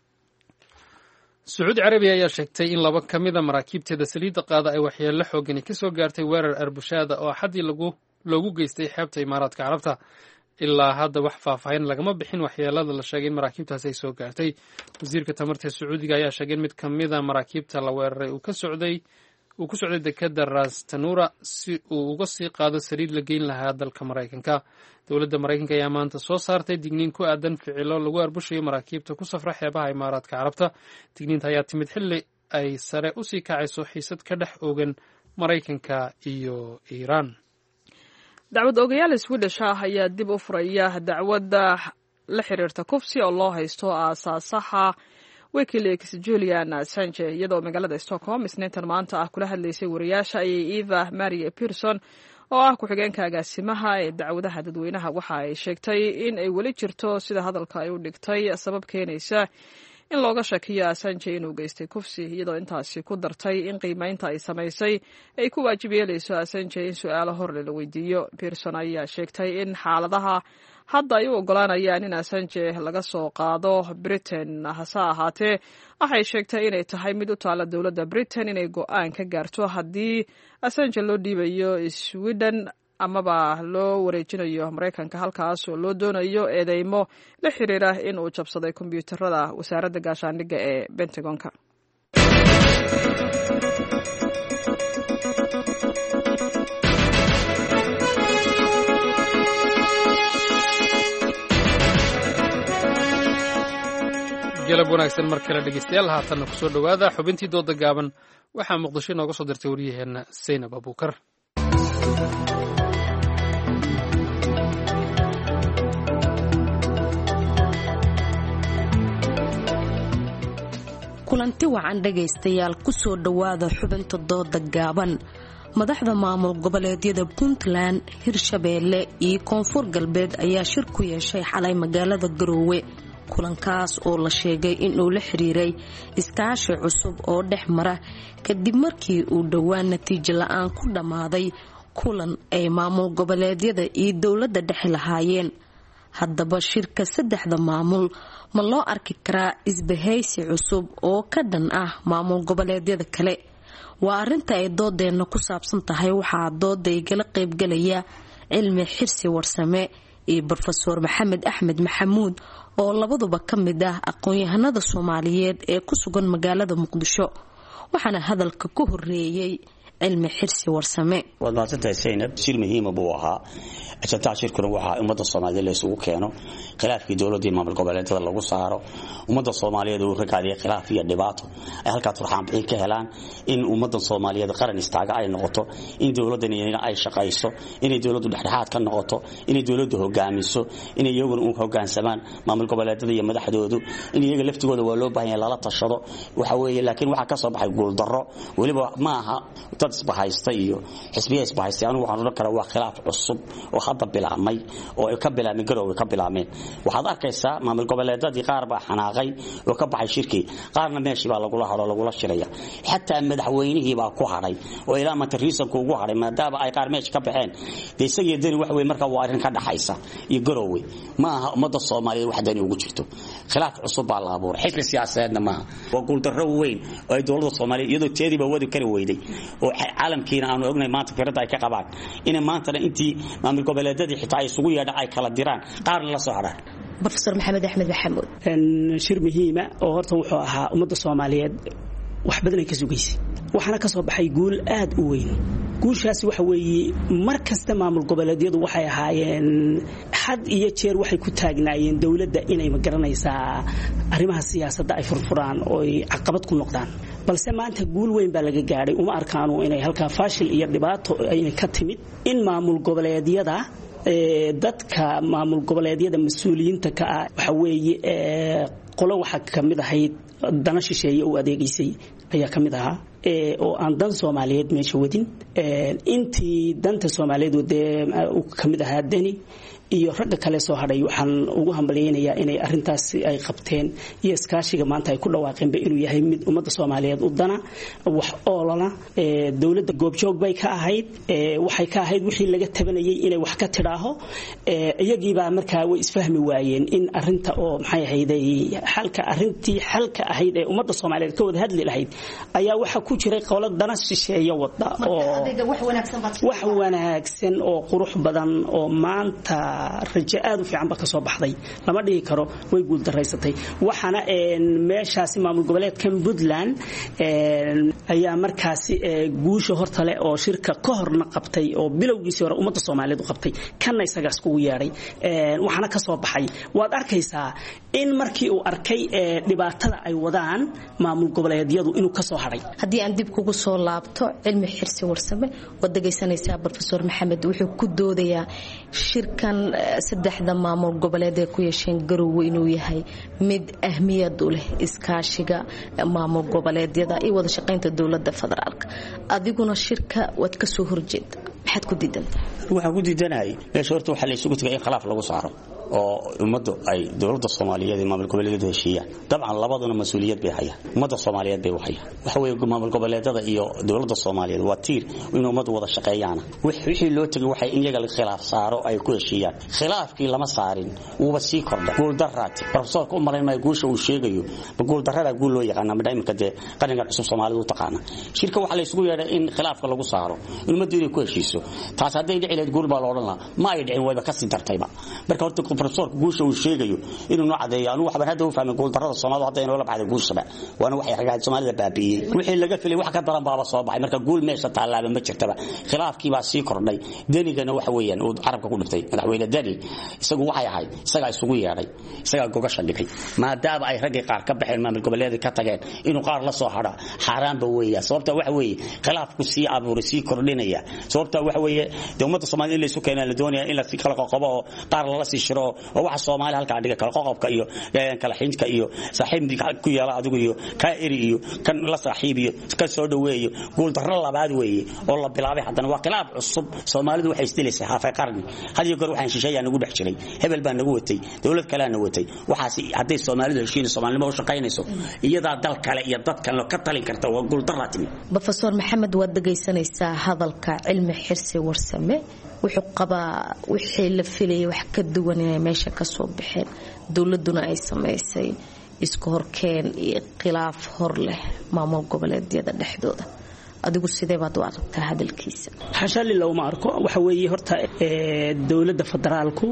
sacuudi carabiya ayaa sheegtay in laba ka mida maraakiibteeda saliidda qaada ay waxyeello xoogani ka soo gaartay weerar arbushaada oo axaddii loogu geystay xeebta imaaraadka carabta ilaa hadda wax faahfaahin lagama bixin waxyeelada la sheegay in maraakiibtaasi ay soo gaartay wasiirka tamarta sacuudiga ayaa sheegay in mid ka mida maraakiibta la weeraray uu ka socday uu ku socday dekeda rastanura si uu uga sii qaado saliid la geyn lahaa dalka maraykanka dowladda maraykanka ayaa maanta soo saartay digniin ku aadan ficilo lagu arbushayo maraakiibta ku safra xeebaha imaaraadka carabta digniinta ayaa timid xilli ay sare usii kacayso xiisad ka dhex oogan maraykanka iyo iiraan dacwad ogayaal swedish ah ayaa dib u furaya dacwadda la xiriirta kufsi oo loo haysto aasaasaha wikileaks julian assange iyadoo magaalada stockholm isniintan maanta ah kula hadlaysay wariyaasha ayay eva maria pearson oo ah ku-xigeenka agaasimaha ee dacwadaha dadweynaha waxa ay sheegtay in ay weli jirto sida hadalka ay u dhigtay sabab keenaysa in looga shakiyo assange inuu geystay kufsi iyadoo intaasi ku dartay in qiimaynta ay samaysay ay ku waajib yeelayso assange in su-aalo horle la weydiiyo pearson ayaa sheegtay in xaaladaha hadda ay u ogolaanayaan in assange laga soo qaado britain hase ahaatee waxay sheegtay inay tahay mid u taalla dowladda britain inay go-aan ka gaarto haddii assange loo dhiibayo sweden amaba loo wareejinayo maraykanka halkaas oo loo doonayo eedeymo la xiriira in uu jabsaday kombiyuutarada wasaaradda gaashaandhigga ee bentagonka galab wanaagsan mar kale dhegeystayaal haatanna kusoo dhowaada xubintii dooda gaaban waxaa muqdisho inooga soo dirtay waryaheenna saynab abuukar kulanti wacan dhegaystayaal kusoo dhowaada xubinta dooda gaaban madaxda maamul goboleedyada puntland hirshabeelle iyo koonfur galbeed ayaa shir ku yeeshay xalay magaalada garoowe kulankaas oo la sheegay inuu la xiriiray iskaashi cusub oo dhex mara kadib markii uu dhowaan natiijo la-aan ku dhammaaday kulan ay maamul goboleedyada iyo dowladda dhexe lahaayeen haddaba shirka saddexda maamul ma loo arki karaa isbahaysi cusub oo ka dhan ah maamul goboleedyada kale waa arinta ay doodeenna ku saabsan tahay waxaa dooda igala qaybgalaya cilmi xirsi warsame iyo brofeor maxamed axmed maxamuud oo labaduba ka mid ah aqoon-yahanada soomaaliyeed ee ku sugan magaalada muqdisho waxaana hadalka ku horeeyey cilmi xirsi warsame. waad mahadsantahay Zainab, shir muhiim buu ahaa. ajantaa shirkuna waxaa ummadda Soomaaliyeed la isugu keeno khilaafkii dawladda iyo maamul goboleedyada lagu saaro ummadda Soomaaliyeed oo ragaadiyay khilaaf iyo dhibaato ay halka turxaan bixin ka helaan in ummadda Soomaaliyeed qaran istaaga ay noqoto in dawladdan ay shaqayso in dawladdu dhexdhexaad ka noqoto in dawladdu hogaamiso in iyaguna u hoggaansamaan maamul goboleedyada iyo madaxdoodu in iyaga laftigooda waa loo baahan yahay lala tashado waxa weeye laakiin waxa ka soo baxay guul darro waliba ma aha dad isbahaysta iyo xisbiye isbahaysta anu waxaan oran karaa waa khilaaf cusub oo hadda bilaamay oo ka bilaamay garowga ka bilaameen waxaad arkaysaa maamul goboleedyadii qaar baa xanaaqay oo ka baxay shirkii qaarna meeshii baa lagu haro lagu shiraya xataa madaxweynihii baa ku haray oo ilaa maanta riisanku ugu haray maadaama ay qaar meesh ka baxeen deesagii dani wax weey marka waa arrin ka dhaxaysa iyo garowga ma aha ummadda Soomaaliyeed wax dani ugu jirto khilaaf cusub baa la abuuray xisbi siyaasadeedna ma waa guul darro weyn oo ay dawladda Soomaaliyeed iyadoo teediba wadi kari weyday oo caalamkiina aanu ognay maanta firada ay ka qabaan in maanta intii maamul goboleedyadii xitaa ay isugu yeedhaan ay kala diraan qaarna la soo haraan. Professor Maxamed Axmed Maxamuud en shir muhiima oo horta wuxuu ahaa ummadda Soomaaliyeed wax badan ay ka sugaysay waxaana ka soo baxay guul aad u weyn guushaasi waxa weeye mar kasta maamul goboleedyadu waxay ahaayeen had iyo jeer waxay ku taagnaayeen dawladda inay ma garanaysaa arrimaha siyaasadda ay furfuraan oo ay caqabad ku noqdaan balse maanta guul weyn baa laga gaaray uma arkaano inay halka faashil iyo dhibaato ay ka timid in maamul goboleedyada ee dadka maamul goboleedyada mas'uuliyiinta ka ah waxa weeye ee qolo waxa kamid ahayd dana shisheeye oo adeegaysay ayaa kamid ahaa ee oo aan dan Soomaaliyeed meesha wadin ee intii danta Soomaaliyeed uu kamid ahaa dani iyo ragga kale soo hadhay waxaan ugu hambaleynayaa inay arintaas ay qabteen iyo iskaashiga maanta ay ku dhawaaqeen inuu yahay mid ummadda Soomaaliyeed u dana wax oolana ee dawladda goobjoog bay ka ahayd ee waxay ka ahayd wixii laga tabanayay inay wax ka tiraaho ee iyagiiba markaa way isfahmi waayeen in arinta oo maxay ahayd xalka arintii xalka ahayd ee ummadda Soomaaliyeed ka wada hadli lahayd ayaa waxa ku jiray qowlad dana shisheeye wada oo wax wanaagsan oo qurux badan oo maanta rajaad u fiican ba ka soo baxday lama dhigi karo way guul daraysatay waxana een meeshaasi maamul goboleedka Puntland een ayaa markaasi guusha hortale oo shirka ka horna qabtay oo bilowgiisii hore ummadda Soomaaliyeed u qabtay kana isaga isku yeeray een waxana ka soo baxay waad arkaysaa in markii uu arkay dhibaatada ay wadaan maamul goboleedyadu inuu ka soo haray haddii aan dib kugu soo laabto cilmi xirsi warsame wad dhageysanaysaa Professor Maxamed wuxuu ku doodayaa shirkan saddexda maamul goboleed ee ku yeesheen garowga inuu yahay mid ahmiyad u leh iskaashiga maamul goboleedyada iyo wada shaqaynta dawladda federaalka adiguna shirka wad ka soo horjeed maxaad ku diidantaa waxaan ku diidanahay meesha horta waxa la isugu tagay in khilaaf lagu saaro oo ummaddu ay dawladda Soomaaliyeed iyo maamul goboleedyada heshiiyaan dabcan labaduna mas'uuliyad bay hayaan ummadda Soomaaliyeed bay waxay waxa weeye maamul goboleedyada iyo dawladda Soomaaliyeed waa tiir in ummaddu wada shaqeeyaan wixii loo tagay waxay in iyaga la khilaaf saaro ay ku heshiiyaan khilaafkii lama saarin uu wasi kordhay guul darraati professorku umaleynay guusha uu sheegayo guul darrada guul loo yaqaan ma daaimka de qaranka cusub Soomaalidu u taqaana shirka waxa la isugu yeeray in khilaafka lagu saaro ummaddu inay ku heshiiso taas haday dhicileed guul baa loo odhanaa ma ay dhicin wayba ka sii dartayba marka horta professorku guusha uu sheegayo inuu noo cadeeyo anu waxba hadda u fahmin guul darrada Soomaalidu hadda inuu la baxday guushaba waana waxay ragaad Soomaalida baabiyay wixii laga filay wax ka daran baaba soo baxay marka guul meesha taalaaba ma jirtaba khilaafkii baa sii kordhay danigana waxa weeyaan uu carabka ku dhiftay madaxweyne dani isagu waxay ahayd isaga isugu yeeray isaga gogasha dhigay maadaama ay ragii qaar ka baxeen maamul goboleed ka tageen inuu qaar la soo hara xaraan ba weeyaa sababta waxa weeye khilaafku sii abuuray sii kordhinaya sababta waxa weeye ummadda Soomaaliyeed la isu keenay la doonaya in la si kala qoqobo qaar la sii shiro oo waxa Soomaali halka dhiga kala qoqobka iyo kala xinka iyo saaxiibka ku yeela adigu iyo ka eri iyo kan la saaxiibiyo ka soo dhaweeyo guul darro labaad weeye oo la bilaabay haddana waa khilaaf cusub Soomaalidu waxay istilaysaa haafay qarni hadii goor waxaan shisheeyay nagu dhex jiray hebel baan nagu watay dawlad kale aan watay waxaas haday Soomaalidu heshiin Soomaalnimo u shaqaynayso iyada dal kale iyo dad kale ka talin karta waa guul darraatimi Professor Maxamed wad dhageysanaysaa hadalka cilmi xirsi warsame wuxuu qabaa wixii la filayay wax ka duwan inay meesha ka soo baxeen dawladuna ay sameysay isku horkeen iyo khilaaf hor leh maamul goboleedyada dhexdooda adigu sidee baad u aragtaa hadalkiisa xashali law ma arko waxa weeye horta ee dawladda federaalku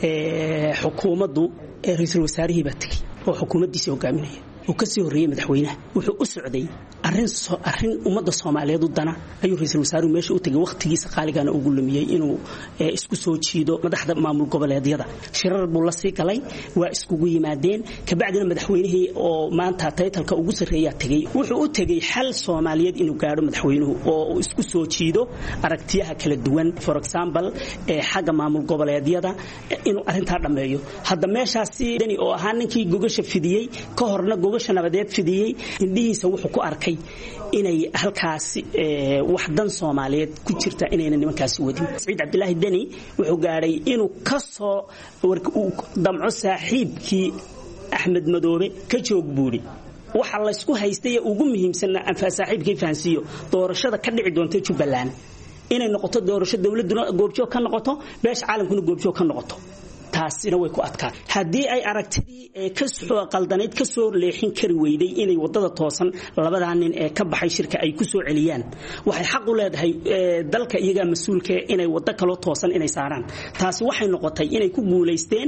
ee xukuumaddu ee ra'iisul wasaarihi baa tagay oo xukuumaddiisa hogaaminaya oo ka sii horeeyay madaxweynaha wuxuu u socday arrin arrin ummadda Soomaaliyeed u dana ayuu ra'iisul wasaaruhu meesha u tagay waqtigiisa qaaligana ugu lumiyay inuu isku soo jiido madaxda maamul goboleedyada shirar buu la sii galay waa iskugu yimaadeen ka bacdina madaxweynihii oo maanta taytalka ugu sareeya tagay wuxuu u tagay xal Soomaaliyeed inuu gaaro madaxweynuhu oo isku soo jiido aragtiyaha kala duwan for example ee xagga maamul goboleedyada inuu arinta dhameeyo hadda meeshaasi dani oo ahaan ninkii gogasha fidiyay ka horna gogasha nabadeed fidiyay indhihiisa wuxuu ku arkay inay halkaasi wax dan Soomaaliyeed ku jirta inayna nimankaasi wadin Saciid Cabdilaahi Dani wuxuu gaaray inuu ka soo damco saaxiibkii Axmed Madoobe ka joog buuri waxa la isku haystay ugu muhiimsan anfa saaxiibkii fahansiyo doorashada ka dhici doonta Jubbaland inay noqoto doorasho dawladuna goobjoog ka noqoto beesha caalamkuna goobjoog ka noqoto taasina way ku adkaa hadii ay aragtidii ee ka soo qaldanayd ka soo leexin kari weyday inay wadada toosan labada nin ee ka baxay shirka ay ku soo celiyaan waxay xaq u leedahay dalka iyaga mas'uulka inay wada kala toosan inay saaraan taasi waxay noqotay inay ku guuleysteen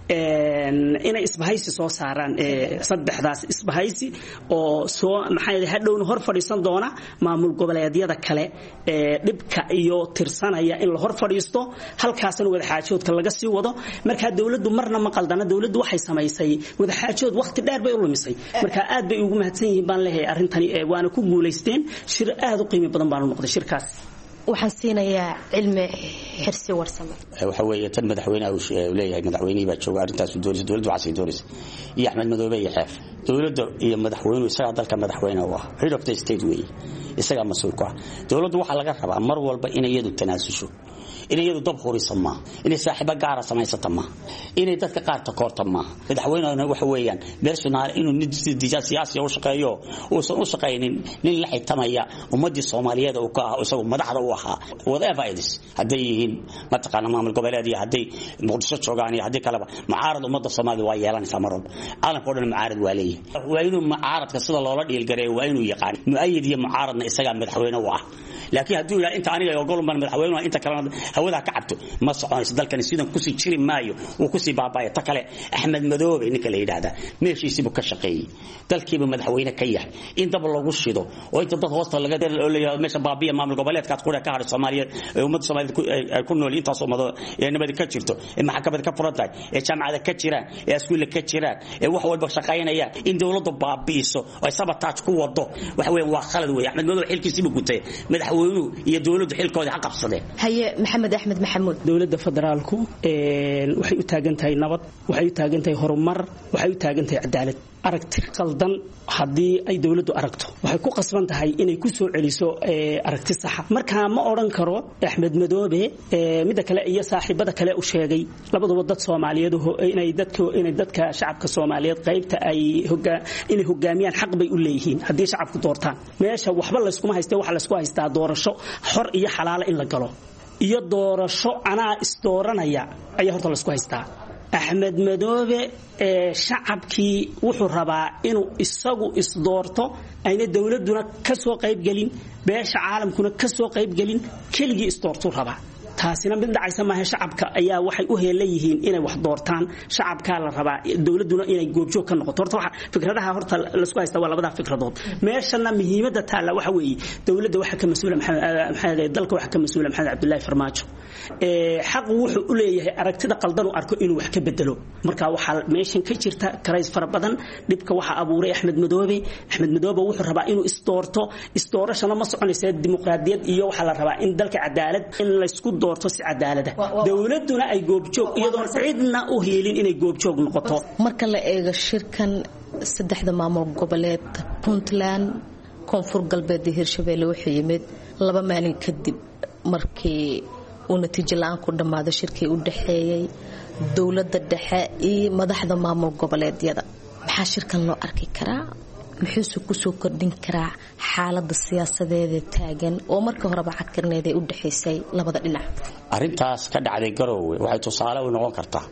inay isbahaysi soo saaraan saddexdaas isbahaysi oo soo maxay hadhowna hor fadhiisan doona maamul goboleedyada kale ee dhibka iyo tirsanaya in la hor fadhiisto halkaasna wada xaajoodka laga sii wado marka dawladdu marna ma qaldana dawladdu waxay sameysay wada xaajood waqti dheer bay u lumisay marka aad bay ugu mahadsan yihiin baan leeyahay arintani waana ku guuleysteen shir aad u qiimo badan baan u noqday shirkaas waxaan siinayaa cilmi xirsi warsamo waxa weeye tan madaxweynaha uu leeyahay madaxweynaha baa jooga arintaas dawladda dawladdu waxay doonaysaa iyo Axmed Madoobe iyo xeef dawladda iyo madaxweynuhu isaga dalka madaxweynaha waa head of the state way isaga mas'uul ka dawladdu waxa laga rabaa mar walba inay iyadu tanaasusho inay iyadu dab horiso ma inay saaxiibo gaar ah samaysato ma inay dadka qaar ta koorta ma madaxweynaha waxa weeyaan personal inuu nidjiisa siyaasi u shaqeeyo oo soo shaqeeynin nin la xitamaya ummadii Soomaaliyeed oo ka ah isagu madaxda u ahaa whatever it is haday yihiin mataqaana maamul goboleedyo haday muqdisho joogaan iyo haday kalaba mucaarad ummadda Soomaaliyeed waa yeelanaysa maroon caalamka oo dhan mucaarad waa leeyahay waa inuu mucaaradka sida loola dhiil gareeyo waa inuu yaqaan mu'ayid iyo mucaaradna isaga madaxweynaha u ah laakiin haduu ilaa inta aniga oo golman madaxweynaha inta kale hawada ka cabto ma soconayso dalkan sidan ku sii jiri maayo oo ku sii baabay ta kale Axmed Madoobe ninka la yiraahdo meeshiisa buu ka shaqeeyay dalkiiba madaxweyne ka yahay in dab lagu shido oo inta dad hoosta laga leeyahay meesha baabiya maamul goboleedka qura ka har Soomaaliyeed ee ummadda Soomaaliyeed ay ku nool inta Soomaalido ee nabad ka jirto ee maxkamada ka furantay ee jaamacada ka jiraan ee iskuul ka jiraan ee wax walba shaqaynaya in dawladdu baabiiso ay sabotaaj ku wado waxa weeye waa khalad weey Axmed Madoobe xilkiisa buu gutay madaxweynuhu iyo dawladdu xilkooda xaq qabsadeen haye Maxamed Axmed Maxamuud dawladda federaalku ee waxay u taagan tahay nabad waxay u taagan tahay horumar waxay u taagan tahay cadaalad aragti qaldan hadii ay dawladdu aragto waxay ku qasban tahay inay ku soo celiso aragti sax marka ma oran karo Axmed Madoobe mid kale iyo saaxiibada kale u sheegay labaduba dad Soomaaliyeed oo inay dadka inay dadka shacabka Soomaaliyeed qaybta ay hogaa inay hogaamiyaan xaq bay u leeyihiin hadii shacabku doortaan meesha waxba la isku haystay waxa la isku haystaa doorasho xor iyo xalaal in la galo iyo doorasho ana isdooranaya ayaa horta la isku haystaa Axmed Madoobe ee shacabkii wuxuu rabaa inuu isagu isdoorto ayna dawladuna ka soo qayb galin beesha caalamkuna ka soo qayb galin keligii isdoorto rabaa taasina mid dhacaysa ma shacabka ayaa waxay u heelayihiin inay wax doortaan shacabka la rabaa dawladuna inay goobjoog ka noqoto horta waxa fikradaha horta la isku haysta waa labada fikradood meeshana muhiimada taala waxa weeye dawladda waxa ka mas'uul maxamed dalka waxa ka mas'uul Maxamed Cabdullaahi Farmaajo ee xaq wuxuu u leeyahay aragtida qaldan u arko inuu wax ka bedelo marka waxa meeshan ka jirta karays fara badan dhibka waxa abuuray Axmed Madoobe Axmed Madoobe wuxuu rabaa inuu isdoorto isdoorashana ma soconaysa dimuqraadiyad iyo waxa la rabaa in dalka cadaalad in la isku doorto si cadaalada dawladuna ay goobjoog iyadoo cidna u heelin inay goobjoog noqoto marka la eego shirkan saddexda maamul goboleed Puntland Koonfur Galbeed iyo Hirshabeelle wuxuu yimid laba maalin kadib markii uu natiijo la'aan ku dhamaaday shirkii u dhaxeeyay dawladda dhexe iyo madaxda maamul goboleedyada maxaa shirkan loo arki karaa muxuu ku soo kordhin karaa xaaladda siyaasadeed ee taagan oo markii horeba cagkarneed ay u dhaxaysay labada dhinac arintaas ka dhacday Garowe waxay tusaale u noqon kartaa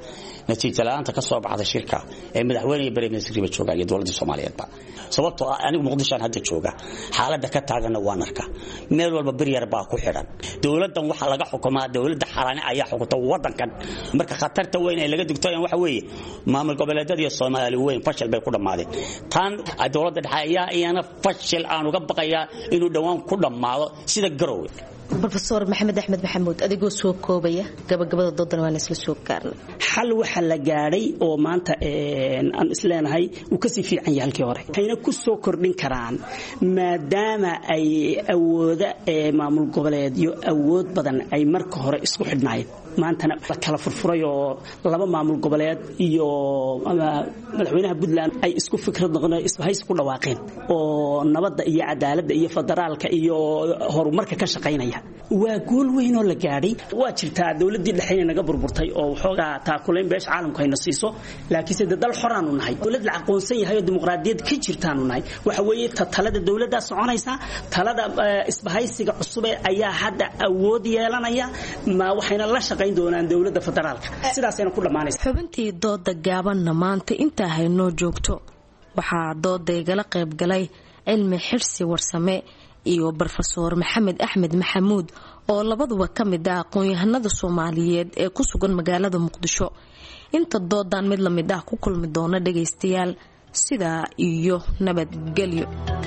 natiijo la'aanta ka soo baxda shirka ee madaxweynaha barnaamijka jooga iyo dawladda Soomaaliyeedba sababtoo ah anigu Muqdisho hadda jooga xaaladda ka taaganna waa narka meel walba bariyar baa ku xidhan dawladdan waxa laga xukumaa dawladda xaraani ayaa xukunta wadankan marka khatarta weyn ee laga digtooyaan waxa weeye maamul goboleedyada iyo Soomaali weyn fashil bay ku dhamaadeen tan dawladda dhexe ayaa iyana fashil aan uga baqayaa inuu dhawaan ku dhamaado sida Garowe Professor Maxamed Axmed Maxamuud adigoo soo koobaya gabagabada doodan waan isla soo gaarnay xal waxa la gaaray oo maanta aan isleenahay uu ka sii fiican yahay halkii hore ayna ku soo kordhin karaan maadaama ay awooda ee maamul goboleedyo awood badan ay marka hore isku xidhnaayeen maantana la kala furfuray oo laba maamul goboleed iyo madaxweynaha Puntland ay isku fikrad noqdeen isbahays ku dhawaaqeen oo nabadda iyo cadaaladda iyo federaalka iyo horumarka ka shaqeynaya waa gool weyn oo la gaaray waa jirtaa dawladii dhaxayna naga burburtay oo waxooga taakuleen beesh caalamku ayna siiso laakiin dad xoraan u nahay dawlad la aqoonsan yahay oo dimuqraadiyad ka jirtaan u nahay waxa weeye talada dawladda soconaysa talada isbahaysiga cusub ayaa hadda awood yeelanaya ma waxayna la shaqeyn doonaan dawladda federaalka sidaas ayna ku dhamaanaysaa xubintii dooda gaabanna maanta inta haynoo joogto waxaa dooda igala qayb galay cilmi xirsi warsame iyo Professor Maxamed Axmed Maxamuud oo labaduba ka mid ah aqoon-yahanada Soomaaliyeed ee ku sugan magaalada Muqdisho inta doodan mid la mid ah ku kulmi doona dhageystayaal sida iyo nabadgelyo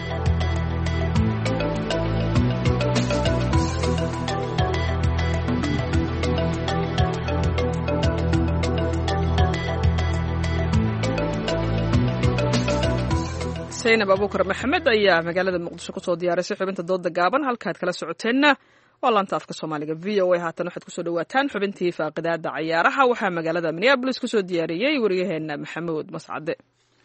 Zainab Abuukar Maxamed ayaa magaalada Muqdisho ku soo diyaarisay xubinta dooda gaaban halkaad kala socoteenna waa laanta afka Soomaaliga V O A haatan waxaad ku soo dhawaataan xubintii faaqidaada ciyaaraha waxaa magaalada Minneapolis ku soo diyaariyay wariyaheena Maxamuud Mascade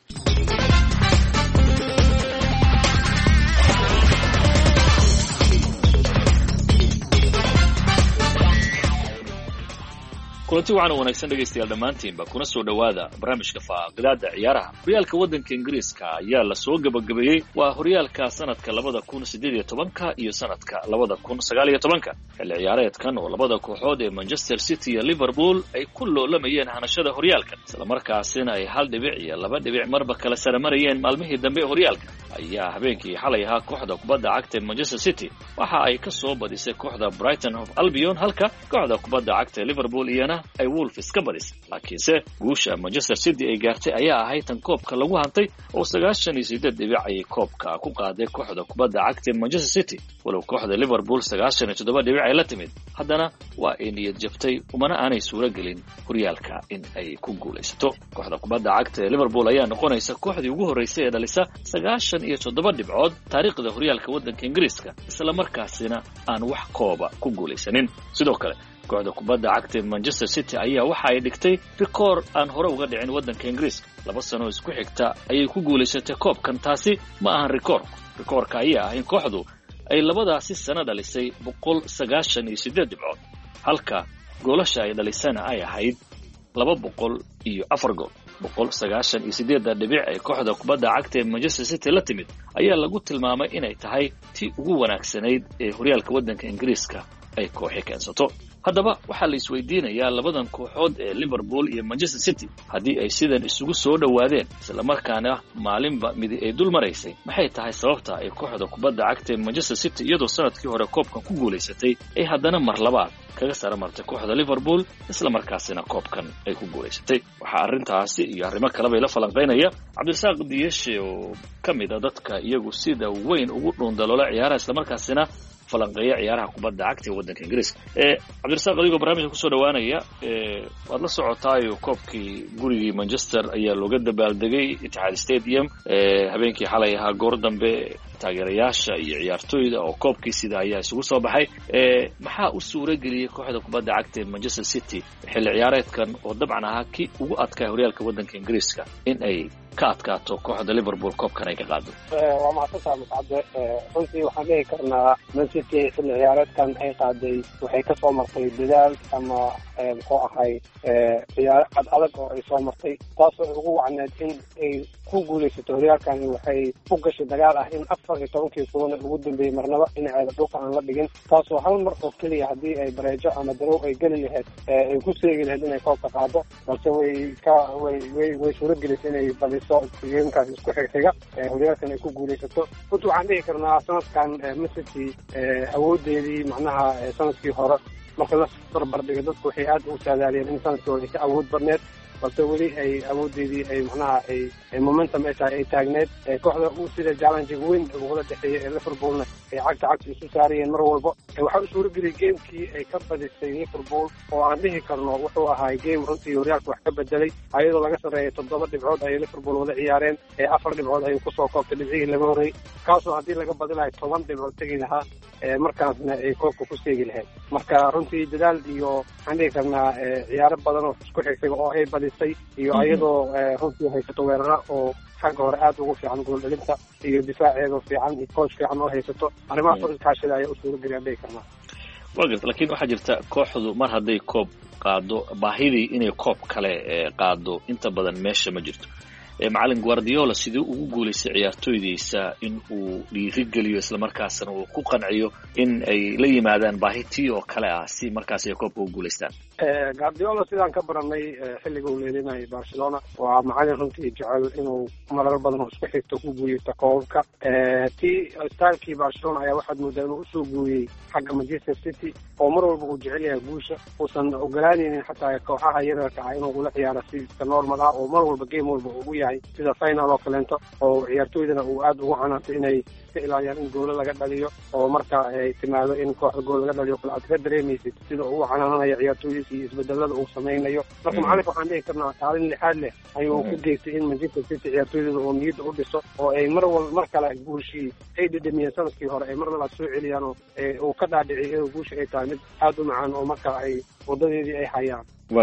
kulanti waxaan wanaagsan dhegaystayaal dhammaantiinba kuna soo dhowaada barnaamijka faaqidaada ciyaaraha horyaalka waddanka ingiriiska ayaa la soo gabagabeeyey waa horyaalka sanadka labada kun siddeed iyo tobanka iyo sanadka labada kun sagaal iyo tobanka xilli ciyaareedkan oo labada kooxood ee Manchester City iyo Liverpool ay ku loolamayeen hanashada horyaalka isla markaasina ay hal dhibic iyo laba dhibic marba kala sare marayeen maalmihii dambe ee horyaalka ayaa habeenkii xalay ahaa kooxda kubadda cagta ee Manchester City waxa ay ka soo badisay kooxda Brighton of Albion halka kooxda kubadda cagta ee Liverpool iyana ay Wolves ka badis laakiinse guusha Manchester City ay gaartay ayaa ahayd tan koobka lagu hantay oo sagaashan iyo siddeed dhibic ay koobka ku qaaday kooxda kubadda cagta ee Manchester City walow kooxda Liverpool sagaashan iyo toddoba dhibic ay la timid haddana waa ay niyad jabtay umana aanay suura gelin horyaalka in ay ku guulaysato kooxda kubadda cagta ee Liverpool ayaa noqonaysa kooxdii ugu horeysay ee dhalisa sagaashan iyo toddoba dhibcood taariikhda horyaalka waddanka Ingiriiska isla markaasina aan wax kooba ku guulaysanin sidoo kale kooxda kubadda cagta ee Manchester City ayaa waxa ay dhigtay rikoor aan hore uga dhicin waddanka Ingiriiska laba sano isku xigta ayay ku guulaysatay koobkan taasi ma ahan rikoor rikoorka ayaa ah in kooxdu ay labadaasi sano dhalisay boqol sagaashan iyo siddeed dhibcood halka goolasha ay dhalisana ay ahayd laba boqol iyo afar gool boqol sagaashan iyo siddeed dhibic ay kooxda kubadda cagta ee Manchester City la timid ayaa lagu tilmaamay inay tahay tii ugu wanaagsanayd ee horyaalka waddanka Ingiriiska ay kooxi keensato haddaba waxaa la isweydiinayaa labadan kooxood ee Liverpool iyo Manchester City haddii ay sidan isugu soo dhowaadeen isla markaana maalinba mid ay dul maraysay maxay tahay sababta ay kooxda kubadda cagta ee Manchester City iyadoo sanadkii hore koobkan ku guulaysatay ay haddana mar labaad kaga sare martay kooxda Liverpool isla markaasina koobkan ay ku guulaysatay waxaa arrintaasi iyo arrimo kale bay la falanqeynaya Cabdirasaaq Diyeshe oo ka mid ah dadka iyagu sida weyn ugu dhuundaloola ciyaaraha isla markaasina falanqeeya ciyaaraha kubadda cagta ee waddanka Ingiriiska ee Cabdirasaaq adigoo barnaamijka ku soo dhawaanaya ee waad la socotaayo koobkii gurigii Manchester ayaa looga dabaaldegay Etihad Stadium ee habeenkii xalay ahaa goor dambe taageerayaasha iyo ciyaartooyda oo koobkii sida ayaa isugu soo baxay ee maxaa u suura geliyay kooxda kubadda cagta ee Manchester City xilli ciyaareedkan oo dabcan ahaa kii ugu adkaa horyaalka waddanka Ingiriiska in ay ka adkaato kooxda liverpool koobkan ay ka qaado? waa mahadsantaha mascade. runtii waxaan dhihi karnaa man city xilli ciyaareedkan ay qaaday waxay ka soo martay dadaal ama muxuu ahay ciyaaro cad adag oo ay soo martay, taasoo ugu wacneed in ay ku guulaysato horyaalkan. waxay ku gashay dagaal ah in afar iyo tobankii kulan ugu dambeeyey marnaba dhinaceeda dhulka aan la dhigin, taasoo hal mar oo keliya haddii ay bareejo ama darow ay geli lahayd ay ku seegi lahayd inay koobka qaado, balse way ka way way way suuragelisay inay badiso geemkaas isku xigxiga horyaalkan ay ku guulaysato. runtii waxaan dhihi karnaa sanadkan Man City awoodeedii macnaha sanadkii hore marka la barbardhigo dadku waxay aad u saadaaliyeen in sanadkii hore ay ka awood badneed, balse weli ay awoodeedii ay macnaha ay momentum ay tahay ay taagneed. kooxda uu sida challenge weyn ugula dhexeeyay ee Liverpoolna ay cagta cagta isu saarayeen mar walba. waxaa u suurageliyay geemkii ay ka badisay Liverpool oo aan dhihi karno wuxuu ahaa geem runtii horyaalka wax ka bedelay, ayadoo laga sarreeyay toddoba dhibcood ayay Liverpool wada ciyaareen, afar dhibcood ayuu kusoo koobtay dhibcihii laga horreeyey, kaasoo haddii laga badilahay toban dhibcood tegi lahaa markaasna ay koobka ku seegi lahayd. marka runtii dadaal iyo waxaan dhihi karnaa ciyaaro badan oo isku xigxiga oo ay badisay iyo ayadoo runtii haysato weerara oo xagga hore aad ugu fiican gool dhalinta iyo difaaceeda fiican iyo coach fiican oo haysato, arrimahaas oo iskaashada ayaa u suurageliya dhihi karnaa. waa garta, laakiin waxaa jirta kooxdu mar hadday koob qaado baahidii inay koob kale qaado inta badan meesha ma jirto. macalin Guardiola sidii ugu guulaystay ciyaartooydiisa in uu dhiirigeliyo islamarkaasna uu ku qanciyo in ay la yimaadaan baahitii oo kale ah si markaas ay koobka u guulaystaan. Guardiola sidaan ka baranay xilliga uu leelinayay Barcelona waa macalin runtii jecel inuu marar badan oo isku xigto ku guuleysto koobka. tii stylekii Barcelona ayaa waxaad moodaa inuu usoo guuriyey xagga Manchester City oo mar walba uu jecel yahay guusha, uusan ogolaanaynin xataa kooxaha yararka ah inuu ula ciyaaro si normal ah oo mar walba game walba ugu yahay sida final oo kaleento, oo ciyaartooydana uu aad ugu canaantay inay iska ilaaliyaan in goolo laga dhaliyo, oo marka ay timaado in kooxda gool laga dhaliyo kale aad ka dareemaysid sida uu canaananayo ciyaartooydiisa iyo isbedelada uu samaynayo. marka macalinka waxaan dhihi karnaa kaalin lixaad leh ayuu ku geystay in Manchester City ciyaartooydooda oo niyadda u dhiso oo ay mar walba mar kale guushii ay dhedhamiyeen sanadkii hore ay mar labaad soo celiyaan oo uu ka dhaadhiciyay inuu guusha ay tahay mid aad u macaan oo marka ay wadadeedii ay hayaan.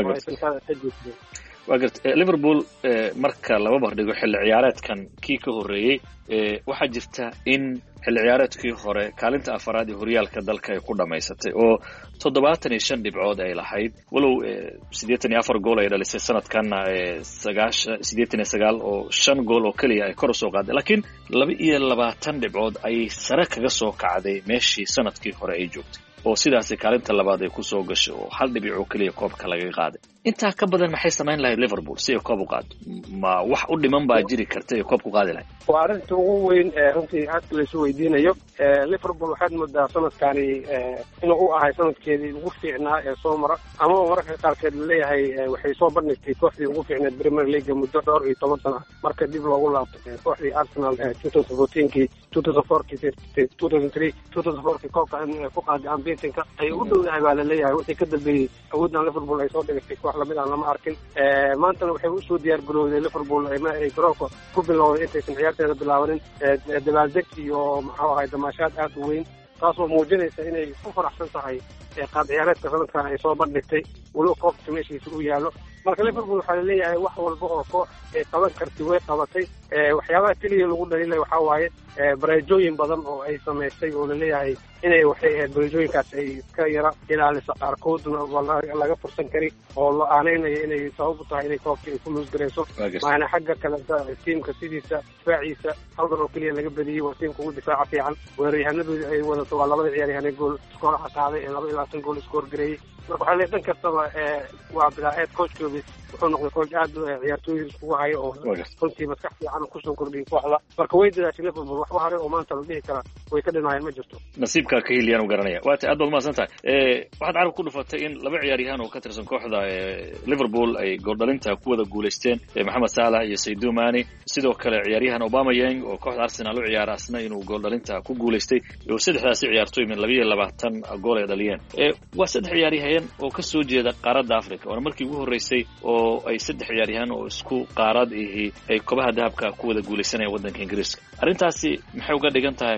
waa garta Liverpool marka laba bardhigo xilli ciyaareedkan kii ka horreeyey waxaa jirta in xilli ciyaareedkii hore kaalinta afaraad ee horyaalka dalka ay ku dhamaysatay oo toddobaatan iyo shan dhibcood ay lahayd, walow siddeetan iyo afar gool ay dhalisay sanadkanna sagaashan siddeetan iyo sagaal oo shan gool oo keliya ay kor u soo qaaday, laakiin laba iyo labaatan dhibcood ayay sare kaga soo kacday meeshii sanadkii hore ay joogtay oo sidaasi kaalinta labaad ay ku soo gashay oo hal dhibic oo keliya koobka laga qaaday. intaa ka badan maxay samayn lahayd Liverpool si ay koob u qaado? ma wax u dhiman baa jiri karta ay koob ku qaadi lahayd? waa arrinta ugu weyn ee runtii aad la isu weydiinayo. Liverpool waxaad moodaa sanadkani inuu u ahay sanadkeedii ugu fiicnaa ee soo mara, ama mararka qaarkeed laleeyahay waxay soo bandhigtay kooxdii ugu fiicneed Premier League muddo dhowr iyo toban sano ah marka dib loogu laabto kooxdii Arsenal twenty fourteen-kii twenty oh four-kii two thousand three two thousand four-kii koobka ku qaaday ambitinka ay u dhowdahay baa laleeyahay wixii ka dambeeyey awooddan Liverpool ay soo dhigtay koox lamid aan lama arkin. maantana waxay usoo diyaar garowday Liverpool ay garoonka ku bilowday intaysan ciyaarteeda bilaabanin dabaaldeg iyo maxuu ahay damaashaad aad u weyn, taasoo muujinaysa inay ku faraxsan tahay qaab ciyaareedka sanadkan ay soo bandhigtay walow koobka meeshiisa u yaallo. marka Liverpool waxaa laleeyahay wax walba oo koox ay qaban kartay way qabatay. waxyaabaha keliya lagu dhaliilay waxaa waaye bareejooyin badan oo ay samaysay oo laleeyahay inay waxay ahayd bareejooyinkaas ay iska yara ilaaliso qaarkoodna laga fursan kari oo la aaneynayo inay sabab u tahay inay koobka ay ku luusgarayso. maana xagga kale tiimka sidiisa difaaciisa hal mar oo keliya laga badiyey waa tiimka ugu difaaca fiican, weeraryahanadooda ay wadato waa labada ciyaaryahan ee gool iskooraha qaaday ee laba iyo labaatan gool iskoor gareeyey. marka waxaa leeyahay dhan kastaba waa bilaaceed coachkoodi wuxuu noqday coach aad ciyaartooyda iskugu hayo oo runtii maskax fiican kusoo kordhiyay kooxda. marka way dadaashay Liverpool, waxba hore oo maanta la dhihi kara way ka dhinaayeen ma jirto. nasiibka ka hiliyaan u garanaya. waata aad baad mahadsan tahay. waxaad carab ku dhufatay in laba ciyaaryahan oo ka tirsan kooxda Liverpool ay gooldhalinta ku wada guulaysteen, Mohamed Salah iyo Sadio Mane, sidoo kale ciyaaryahan Aubameyang oo kooxda Arsenal u ciyaara asna inuu gooldhalinta ku guulaystay iyo saddexdaasi ciyaartooy min laba iyo labaatan gool ay dhaliyeen. waa saddex ciyaaryahan oo ka soo jeeda qaaradda Afrika oo markii ugu horeysay oo ay saddex ciyaaryahan oo isku qaarad ihi ay koobaha dahabka ku wada guuleysanayaan waddanka Ingiriiska. arrintaasi maxay uga dhigan tahay koobka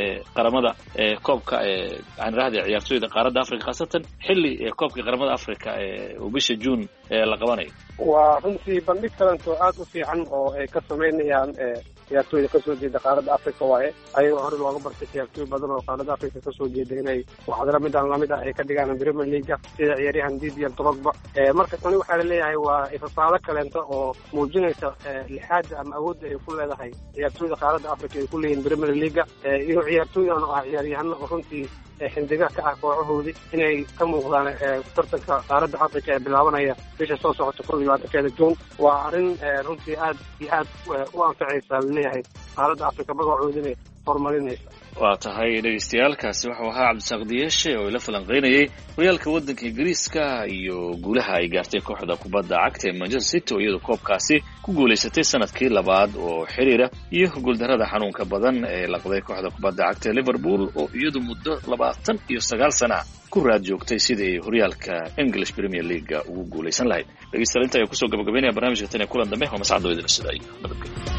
ee qaramada ee koobka ee aan raahday ciyaartooyda qaaradda Afrika khaasatan xilli ee koobka qaramada Afrika ee oo bisha June ee la qabanayo waa runtii bandhig talento aad u fiican oo ay ka sameynayaan ciyaartooyda ka soo jeeda qaaradda Afrika waaye ayagoo hore looga bartay ciyaartooy badan oo qaaradda Afrika ka soo jeeda inay waxdara midaan la mid ah ay ka dhigaan Premier League sida ciyaaryahan Didier Drogba marka tani waxaa la leeyahay waa ifasaalo kalento oo muujinaysa lixaadda ama awoodda ay ku leedahay ciyaartooyda qaaradda Afrika ay ku leeyihiin Premier League iyo ciyaartooydan oo ah ciyaaryahanno runtii xindiga ka ah kooxahoodii inay ka muuqdaan tartanka qaaradda Afrika ee bilaabanaya bisha soo socota koob iyo labaatankeeda June waa arrin runtii aad iyo aad u anfacaysa leeyahay qaaradda Afrika magacoodina horumarinaysa waa tahay dhegeystayaaalkaasi wuxuu ahaa Cabdisaaq Diyeeshe oo ila falanqeynayay horyaalka waddanka Ingiriiska iyo guulaha ay gaartay kooxda kubadda cagta ee Manchester City iyadoo koobkaasi ku guuleysatay sanadkii labaad oo xiriira iyo guuldarrada xanuunka badan ee laqday kooxda kubadda cagta ee Liverpool oo iyadu muddo labaatan iyo sagaal sano ku raad joogtay sidii horyaalka English Premier League ugu guuleysan lahayd dhegeystayaal inta ay ku soo gabagabeynaya barnaamijka tan ee kulan dambe oo mas'aadooda idin siday nabadgelyo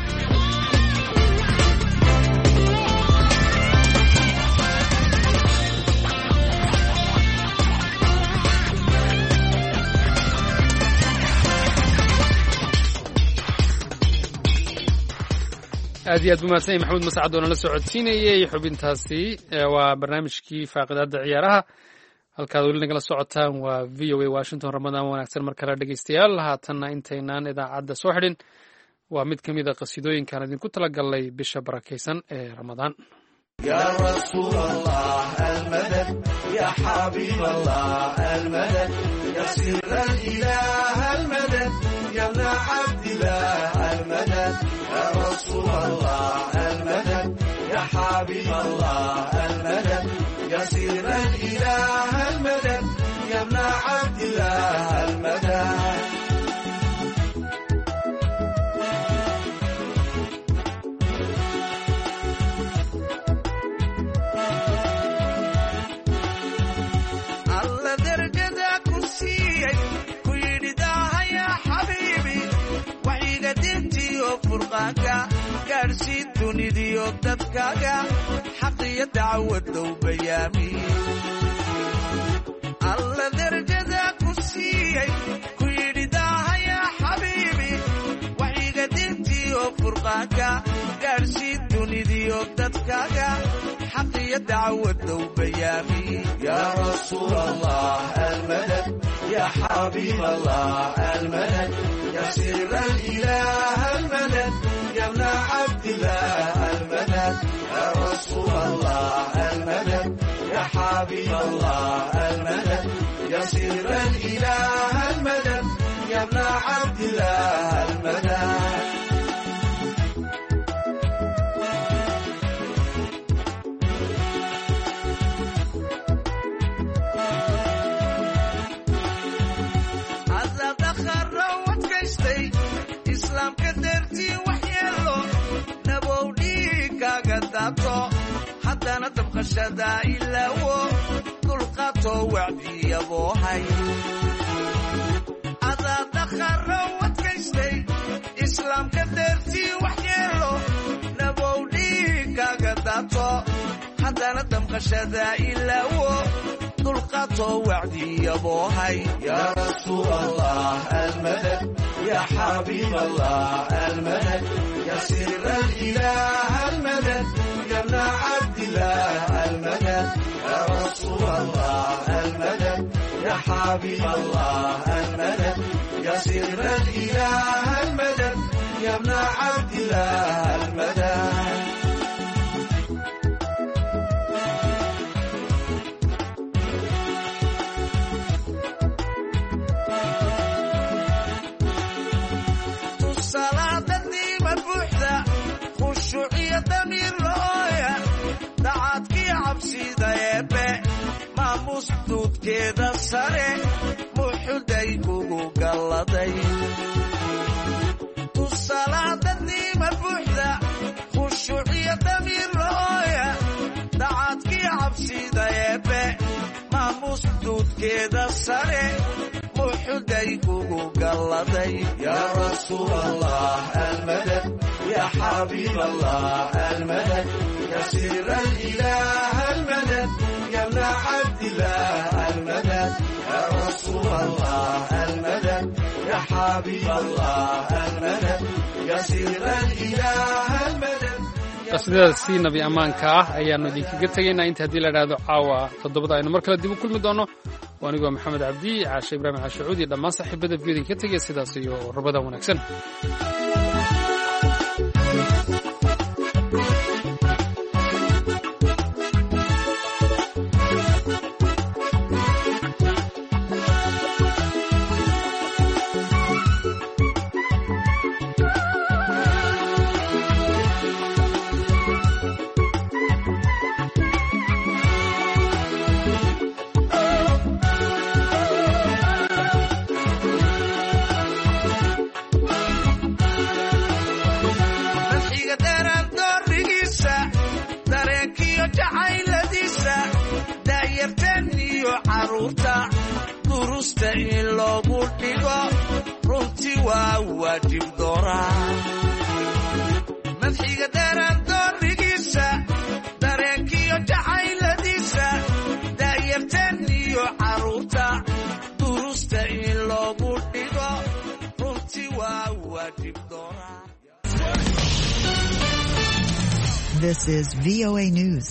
aad iyo aad umaadsan yahay maxamuud mascad oo nala socodsiinayay xubintaasi waa barnaamijkii faaqidaadda ciyaaraha halkaad weli nagala socotaan waa v o a washington ramadaan wanaagsan mar kale dhegeystayaal haatanna intaynaan idaacadda soo xidhin waa mid ka mid a qasiidooyinkaan idinku talagalnay bisha barakaysan ee ramadaan يا رسول الله المدد يا حبيب الله المدد يا سر الإله المدد يا ابن عبد الله المدد يا رسول الله المدد يا حبيب الله المدد يا سر الإله المدد يا ابن عبد الله المدد gaarsiin dunidiyo dadkaaga xaqiyo dacwadow bayaami alla darajada ku siiyey ku yidhi daahaya xabiibi waxiga dintiyo furqaanka gaarsiin dunidiyo dadkaaga xaqiyo dacwadow bayaami yaa rasuul allah almadad yaa xabiib allah almadad yaa sir alilah almadad يا ابن عبد الله المدد يا رسول الله المدد يا حبيب الله المدد يا سر الإله المدد يا ابن عبد الله المدد haddana dabqashada ilaawo dulqaato wacdiyaboohay adaa dakharo wadkaystay islaamka deertii wax yeelo nabow dhiigaaga daato haddana dabqashada ilaawo dulqaato wacdiyaboohay yaa rasuul allah almadad yaa xabiib allah almadad yaa sir alilah almadad يا ابن عبد الله المدد يا رسول الله المدد يا حبيب الله المدد يا سر الإله المدد يا ابن عبد الله المدد maamusduudkeeda sare muxuday kugu galladay tusalaadadiima buuxda khushuuciyo damiir looya dacaadkii cabsida eebe maamusduudkeeda sare muxuday kugu galladay yaa rasuul allah almadad yaa xabiib allah almadad yaa sir حبيب الله المدد يا سر الإله المدد qasiidadaasi nabi ammaanka ah ayaannu idinkaga tegaynaa inta haddii la idhaahdo caawa toddobada aynu mar kale dib u kulmi doonno waa anigoo maxamed cabdi caashe ibraahim caashacuud iyo dhammaan saaxiibada v idinka tegaya sidaas iyo rabadan wanaagsan durusta in loogu dhigo runtii waa waajib dooraa madxiga dheeraan doorigiisa dareenkiyo jacayladiisa daayarteen iyo carruurta durusta in loogu dhigo runtii waa waajib dooraa. This is V O A News.